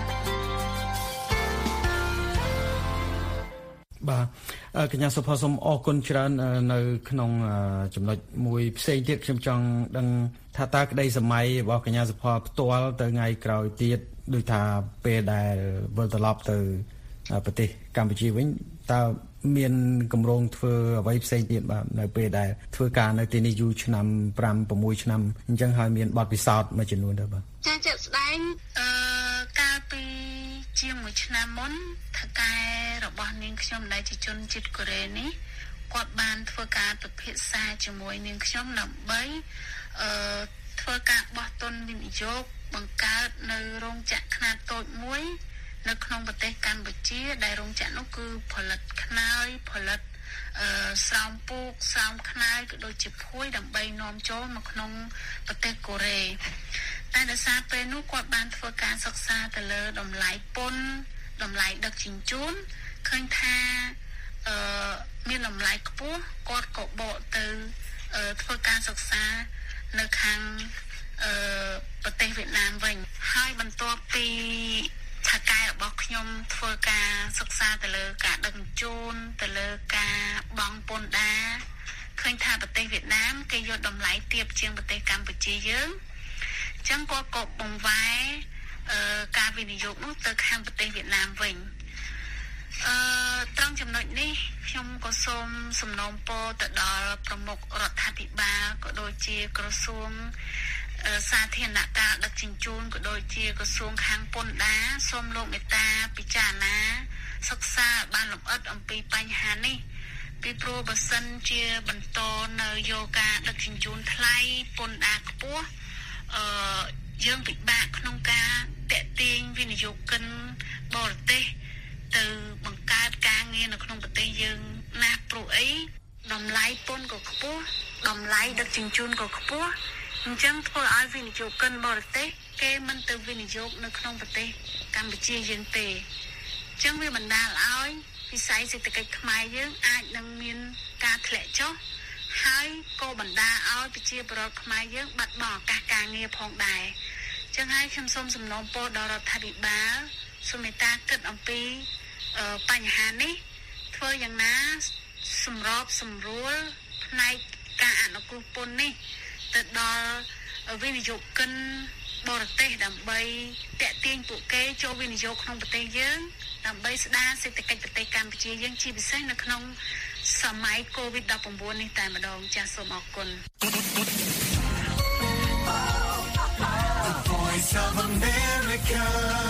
កញ្ញាសុផាសូមអរគុណច្រើននៅក្នុងចំណុចមួយផ្សេងទៀតខ្ញុំចង់ដឹងថាតើក្តីសម័យរបស់កញ្ញាសុផាផ្ទាល់ទៅថ្ងៃក្រោយទៀតដូចថាពេលដែលវិលត្រឡប់ទៅប្រទេសកម្ពុជាវិញតើមានកម្រងធ្វើអ្វីផ្សេងទៀតបាទនៅពេលដែលធ្វើការនៅទីនេះយូរឆ្នាំfive sixឆ្នាំអញ្ចឹងហើយមានបទពិសោធន៍មួយចំនួនដែរបាទចាជាក់ស្ដែងអឺកាលពីជាងមួយឆ្នាំមុនថកែរបស់នាងខ្ញុំដែលជាជនជាតិកូរ៉េនេះគាត់បានធ្វើការពិភាក្សាជាមួយនាងខ្ញុំដើម្បីអឺធ្វើការបោះទុនវិនិយោគបង្កើតនៅរោងចក្រខ្នាតតូចមួយនៅក្នុងប្រទេសកម្ពុជាដែលរោងចក្រនោះគឺផលិតខ្នើយផលិតអឺស្រោមពូកស្រោមខ្នើយក៏ដូចជាភួយដើម្បីនាំចូលមកក្នុងប្រទេសកូរ៉េតែដោយសារពេលនោះគាត់បានធ្វើការសិក្សាទៅលើតម្លៃពន្ធតម្លៃដឹកជញ្ជូនឃើញថាអឺមានតម្លៃខ្ពស់គាត់ក៏បកទៅអឺធ្វើការសិក្សានៅខាងអឺប្រទេសវៀតណាមវិញហើយបន្ទាប់ពីថកែរបស់ខ្ញុំធ្វើការសិក្សាទៅលើការដឹកជញ្ជូនទៅលើការបង់ពន្ធដារឃើញថាប្រទេសវៀតណាមគេយកតម្លៃទាបជាងប្រទេសកម្ពុជាយើងអញ្ចឹងគាត់ក៏បង្វែរអឺការវិនិយោគនោះទៅខាងប្រទេសវៀតណាមវិញអឺត្រង់ចំណុចនេះខ្ញុំក៏សូមសំណូមពរទៅដល់ប្រមុខរដ្ឋាភិបាលក៏ដូចជាក្រសួងសាធារណការដឹកជញ្ជូនក៏ដូចជាក្រសួងខាងពន្ធដារសូមលោកមេត្តាពិចារណាសិក្សាបានលម្អិតអំពីបញ្ហានេះពីព្រោះបើសិនជាបន្តនៅយកការដឹកជញ្ជូនថ្លៃពន្ធដារខ្ពស់អឺយើងពិបាកក្នុងការតាក់ទាញវិនិយោគិនបរទេសទៅបង្កើតការងារនៅក្នុងប្រទេសយើងណាស់ព្រោះអីតម្លៃពន្ធក៏ខ្ពស់តម្លៃដឹកជញ្ជូនក៏ខ្ពស់អញ្ចឹងធ្វើឲ្យវិនិយោគិនបរទេសគេមិនទៅវិនិយោគនៅក្នុងប្រទេសកម្ពុជាយើងទេអញ្ចឹងវាបណ្ដាលឲ្យវិស័យសេដ្ឋកិច្ចខ្មែរយើងអាចនឹងមានការធ្លាក់ចុះហើយក៏បណ្ដាលឲ្យប្រជាពលរដ្ឋខ្មែរយើងបាត់បង់ឱកាសការងារផងដែរអញ្ចឹងហើយខ្ញុំសូមសំណូមពរដល់រដ្ឋាភិបាលសូមមេត្តាគិតអំពីបញ្ហានេះធ្វើយ៉ាងណាសម្របសម្រួលផ្នែកការអនុគ្រោះពន្ធនេះទៅដល់វិនិយោគិនបរទេសដើម្បីតាក់ទាញពួកគេចូលវិនិយោគក្នុងប្រទេសយើងដើម្បីស្ដារសេដ្ឋកិច្ចប្រទេសកម្ពុជាយើងជាពិសេសនៅក្នុងសម័យ COVID nineteen នេះតែម្ដងចាសសូមអរគុណ The Voice of America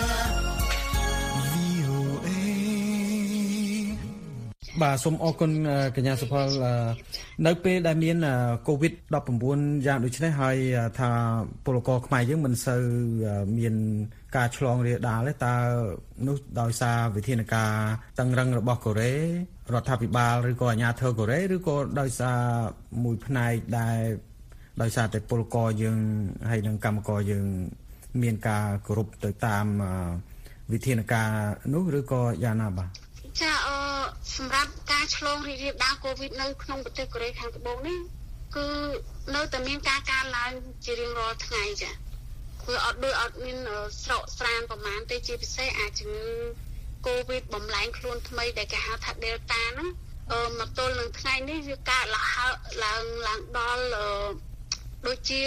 បាទសូមអរគុណកញ្ញាសុផលនៅពេលដែលមានកូវីដnineteen យ៉ាងដូចនេះហើយថាពលករខ្មែរយើងមិនសូវមានការឆ្លងរាលដាលទេតើនោះដោយសារវិធានការតឹងរឹងរបស់កូរ៉េរដ្ឋាភិបាលឬក៏អាជ្ញាធរកូរ៉េឬក៏ដោយសារមួយផ្នែកដែលដោយសារតែពលករយើងហើយនិងកម្មករយើងមានការគោរពទៅតាមវិធានការនោះឬក៏យ៉ាងណាបាទចាអឺសម្រាប់ការឆ្លងរីករាលដាលកូវីដនៅក្នុងប្រទេសកូរ៉េខាងត្បូងនេះគឺនៅតែមានការកើនឡើងជារៀងរាល់ថ្ងៃចាគឺអត់ដូចអត់មានស្រកស្រានប្រមាណទេជាពិសេសអាចជំងឺកូវីដបំលែងខ្លួនថ្មីដែលគេហៅថា Delta ហ្នឹងអឺមកទល់នឹងថ្ងៃនេះវាកើតឡើងឡើងឡើងដល់ដូចជា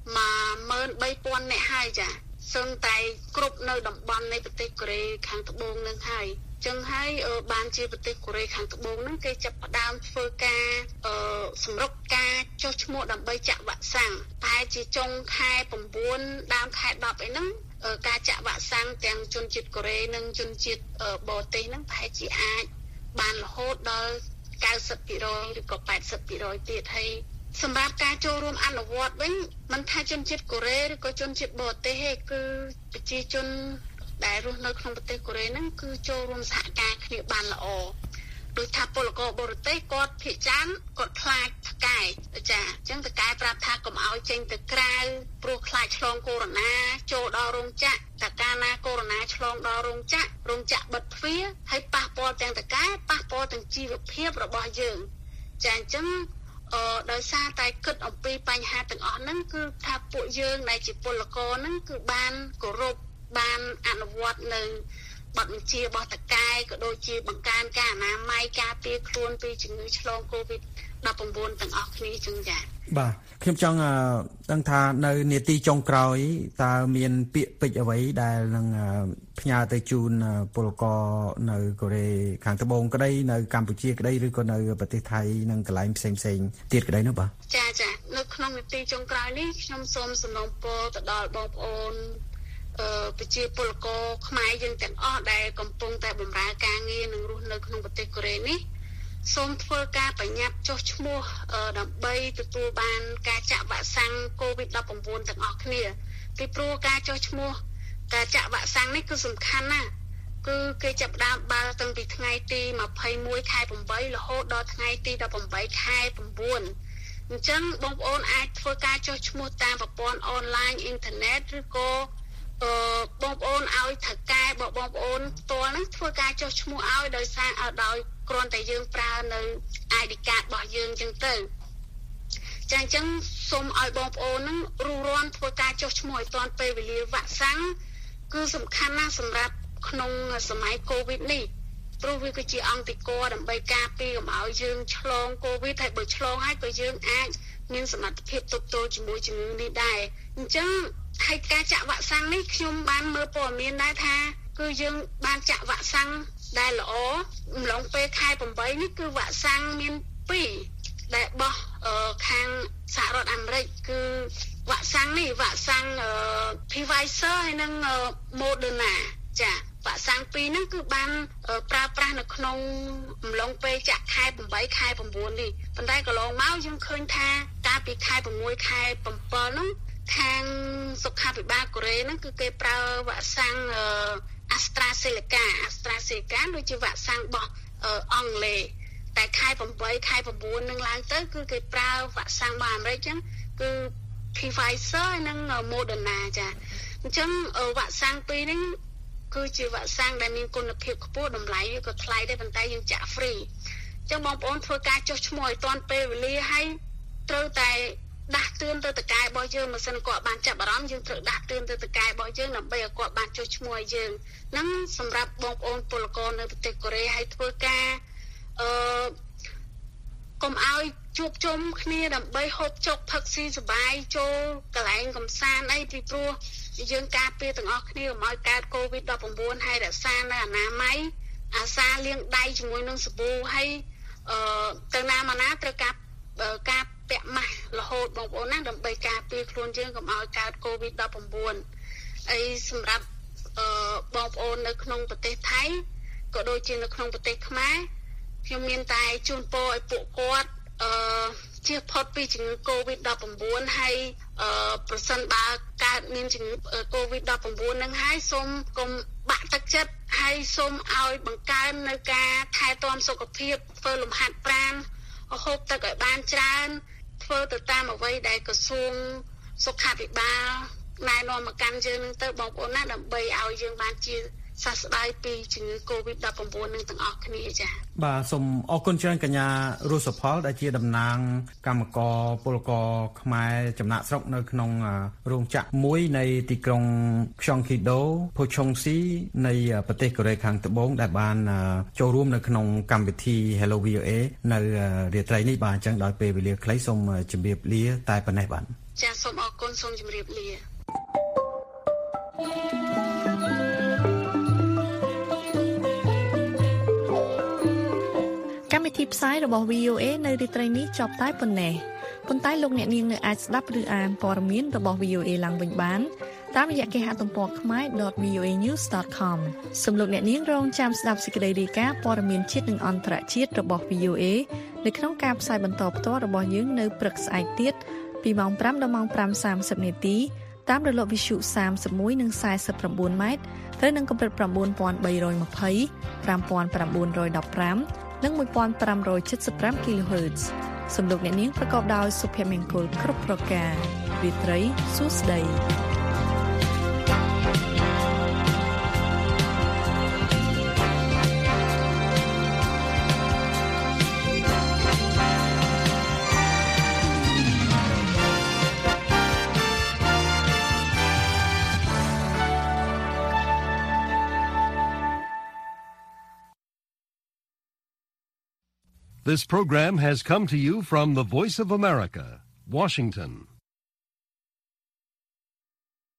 one thousand three thousandនាក់ហើយចាសឹងតែគ្រប់នៅតំបន់នៃប្រទេសកូរ៉េខាងត្បូងនឹងហើយចឹងហើយបានជាប្រទេសកូរ៉េខាងត្បូងហ្នឹងគេចាប់ផ្ដើមធ្វើការអឺសម្រុកការចុះឈ្មោះដើម្បីចាក់វ៉ាក់សាំងតែជាចុងខែnineដើមខែtenអីហ្នឹងការចាក់វ៉ាក់សាំងទាំងជនជាតិកូរ៉េនិងជនជាតិបរទេសហ្នឹងប្រហែលជាអាចបានរហូតដល់ninety percent ឬក៏eighty percent ទៀតហើយសម្រាប់ការចូលរួមអនុវត្តវិញមិនថាជនជាតិកូរ៉េឬក៏ជនជាតិបរទេសទេគឺប្រជាជនដែលរស់នៅក្នុងប្រទេសកូរ៉េហ្នឹងគឺចូលរួមសហការគ្នាបានល្អដោយថាពលករបរទេសគាត់ភាគច្រើនគាត់ខ្លាចថកែចាអញ្ចឹងថកែប្រាប់ថាកុំឲ្យចេញទៅក្រៅព្រោះខ្លាចឆ្លងកូវីដចូលដល់រោងចក្រតែកាលណាកូវីដឆ្លងដល់រោងចក្ររោងចក្របិទទ្វារហើយប៉ះពាល់ទាំងថកែប៉ះពាល់ទាំងជីវភាពរបស់យើងចាអញ្ចឹងអឺដោយសារតែគិតអំពីបញ្ហាទាំងអស់ហ្នឹងគឺថាពួកយើងដែលជាពលករហ្នឹងគឺបានគោរពបានអនុវត្តនៅបទបញ្ជារបស់តកែក៏ដូចជាបង្កើនការអនាម័យការពារខ្លួនពីជំងឺឆ្លង កូវីដ ដប់ប្រាំបួន ទាំងអស់គ្នាចឹងចា៎បាទខ្ញុំចង់ដឹងថានៅនាទីចុងក្រោយតើមានពាក្យពេចន៍អ្វីដែលនឹងផ្ញើទៅជូនពលករនៅកូរ៉េខាងត្បូងក្តីនៅកម្ពុជាក្តីឬក៏នៅប្រទេសថៃនិងកន្លែងផ្សេងផ្សេងទៀតក្តីនោះបាទចាចានៅក្នុងនាទីចុងក្រោយនេះខ្ញុំសូមសំណូមពរទៅដល់បងប្អូនអឺប្រជាពលករខ្មែរយើងទាំងអស់ដែលកំពុងតែបម្រើការងារនិងរស់នៅក្នុងប្រទេសកូរ៉េនេះសូមធ្វើការបញ្ញត្តិចុះឈ្មោះដើម្បីទទួលបានការចាក់វ៉ាក់សាំង កូវីដ ដប់ប្រាំបួន ទាំងអស់គ្នាពីព្រោះការចុះឈ្មោះការចាក់វ៉ាក់សាំងនេះគឺសំខាន់ណាស់គឺគេចាប់ផ្ដើមបើកតាំងពីថ្ងៃទីម្ភៃមួយខែប្រាំបីរហូតដល់ថ្ងៃទីដប់ប្រាំបីខែប្រាំបួនអញ្ចឹងបងប្អូនអាចធ្វើការចុះឈ្មោះតាមប្រព័ន្ធអនឡាញអ៊ីនធឺណិតឬក៏អឺបងប្អូនឲ្យថៅកែបងប្អូនផ្ទាល់ហ្នឹងធ្វើការចុះឈ្មោះឲ្យដោយសារឲ្យដោយគ្រាន់តែយើងប្រើនៅ ไอ ดี card របស់យើងអញ្ចឹងទៅចាអញ្ចឹងសូមឲ្យបងប្អូនហ្នឹងរួសរាន់ធ្វើការចុះឈ្មោះឲ្យទាន់ពេលវេលាវ៉ាក់សាំងគឺសំខាន់ណាស់សម្រាប់ក្នុងសម័យកូវីដនេះព្រោះវាគឺជាអង្គតិកដើម្បីការពារកុំឲ្យយើងឆ្លងកូវីដហើយបើឆ្លងហើយក៏យើងអាចមានសមត្ថភាពទប់ទល់ជាមួយជំងឺនេះដែរអញ្ចឹងហើយការចាក់វ៉ាក់សាំងនេះខ្ញុំបានមើលព័ត៌មានដែរថាគឺយើងបានចាក់វ៉ាក់សាំងដែលល្អអំឡុងពេលខែប្រាំបីនេះគឺវ៉ាក់សាំងមានពីរដែលបោះខាងសហរដ្ឋអាមេរិកគឺវ៉ាក់សាំងនេះវ៉ាក់សាំង Pfizer ហើយនិង Moderna ចាវ៉ាក់សាំងពីរហ្នឹងគឺបានប្រើប្រាស់នៅក្នុងអំឡុងពេលចាក់ខែប្រាំបីខែប្រាំបួននេះប៉ុន្តែកន្លងមកយើងឃើញថាកាលពីខែប្រាំមួយខែប្រាំbảyហ្នឹងខាងសុខាភិបាលកូរ៉េហ្នឹងគឺគេប្រើវ៉ាក់សាំង AstraZeneca AstraZeneca ដូចជាវ៉ាក់សាំងរបស់អង់គ្លេសតែខែប្រាំបីខែប្រាំបួននឹងឡើងទៅគឺគេប្រើវ៉ាក់សាំងរបស់អាមេរិកចឹងគឺ Pfizer និង Moderna ចាអញ្ចឹងវ៉ាក់សាំងពីរហ្នឹងគឺជាវ៉ាក់សាំងដែលមានគុណភាពខ្ពស់តម្លៃវាក៏ថ្លៃដែរប៉ុន្តែយើងចាក់ free អញ្ចឹងបងប្អូនធ្វើការចុះឈ្មោះឲ្យទាន់ពេលវេលាហើយត្រូវតែដាស់តឿនទៅតកែរបស់យើងមិនសិនគាត់បានចាប់អារម្មណ៍យើងត្រូវដាស់តឿនទៅតកែរបស់យើងដើម្បីឲ្យគាត់បានចុះឈ្មោះឲ្យយើងហ្នឹងសម្រាប់បងប្អូនពលករនៅប្រទេសកូរ៉េឲ្យធ្វើការអឺកុំឲ្យជួបជុំគ្នាដើម្បីហូបចុកផឹកស៊ីសប្បាយចូលកន្លែងកំសាន្តអីពីព្រោះយើងការពារទាំងអស់គ្នាកុំឲ្យកើតកូវីដ ដប់ប្រាំបួន ហើយរក្សានៅអនាម័យអាសាលាងដៃជាមួយនឹងសាប៊ូហើយអឺទៅណាមកណាត្រូវការការពាក់ម៉ាស់រហូតបងប្អូនណាដើម្បីការពារខ្លួនយើងកុំឲ្យកើតកូវីដ ដប់ប្រាំបួន អីសម្រាប់អឺបងប្អូននៅក្នុងប្រទេសថៃក៏ដូចជានៅក្នុងប្រទេសខ្មែរខ្ញុំមានតែជូនពរឲ្យពួកគាត់អឺជៀសផុតពីជំងឺកូវីដ ដប់ប្រាំបួន ហើយអឺប្រសិនបើកើតមានជំងឺកូវីដ ដប់ប្រាំបួន នឹងហើយសូមកុំបាក់ទឹកចិត្តហើយសូមឲ្យបង្កើននៅការថែទាំសុខភាពធ្វើលំហាត់ប្រាណហូបទឹកឲ្យបានច្រើនធ្វើទៅតាមអ្វីដែលក្រសួងសុខាភិបាលណែនាំមកកាន់យើងនឹងទៅបងប្អូនណាដើម្បីឲ្យយើងបានជាសះស្បើយពីជំងឺកូវីដ ដប់ប្រាំបួន នឹងទាំងអស់គ្នាចា៎បាទសូមអរគុណច្រើនកញ្ញារស់សុផលដែលជាតំណាងកម្មករពលករខ្មែរចំណាក់ស្រុកនៅក្នុងរោងចក្រមួយនៃទីក្រុងខ្យង់គីដូភូឆុងស៊ីនៃប្រទេសកូរ៉េខាងត្បូងដែលបានចូលរួមនៅក្នុងកម្មវិធី Hello វី អូ เอ នៅរាត្រីនេះបាទអញ្ចឹងដោយពេលវេលាខ្លីសូមជម្រាបលាតែប៉ុណ្ណេះបាទចា៎សូមអរគុណសូមជម្រាបលាកម្មវិធីផ្សាយរបស់ វី អូ เอ នៅរាត្រីនេះចប់តែប៉ុណ្ណេះប៉ុន្តែលោកអ្នកនាងនៅអាចស្ដាប់ឬអានព័ត៌មានរបស់ វី អូ เอ ឡើងវិញបានតាមរយៈគេហទំព័រ khmae.ដត វី អូ เอ ញូស ដត ខម សូមលោកអ្នកនាងរងចាំស្ដាប់សេចក្តីរាយការណ៍ព័ត៌មានជាតិនិងអន្តរជាតិរបស់ វី អូ เอ នៅក្នុងការផ្សាយបន្តផ្ទាល់របស់យើងនៅព្រឹកស្អែកទៀតពីម៉ោងប្រាំដល់ម៉ោងប្រាំសាមសិបនាទីតាមរលកវិទ្យុសាមសិបមួយនិងសាយសិប៩ម៉ែត្រត្រូវនឹងកម្រិត៩,៣២០ ៥,៩១៥និង một nghìn năm trăm七mươi lăm គីឡូហឺតซ์ សំលោកអ្នកនាងប្រកបដោយសុភមង្គលគ្រប់ប្រការរាត្រីសួស្តី This program has come to you from the Voice of America, Washington.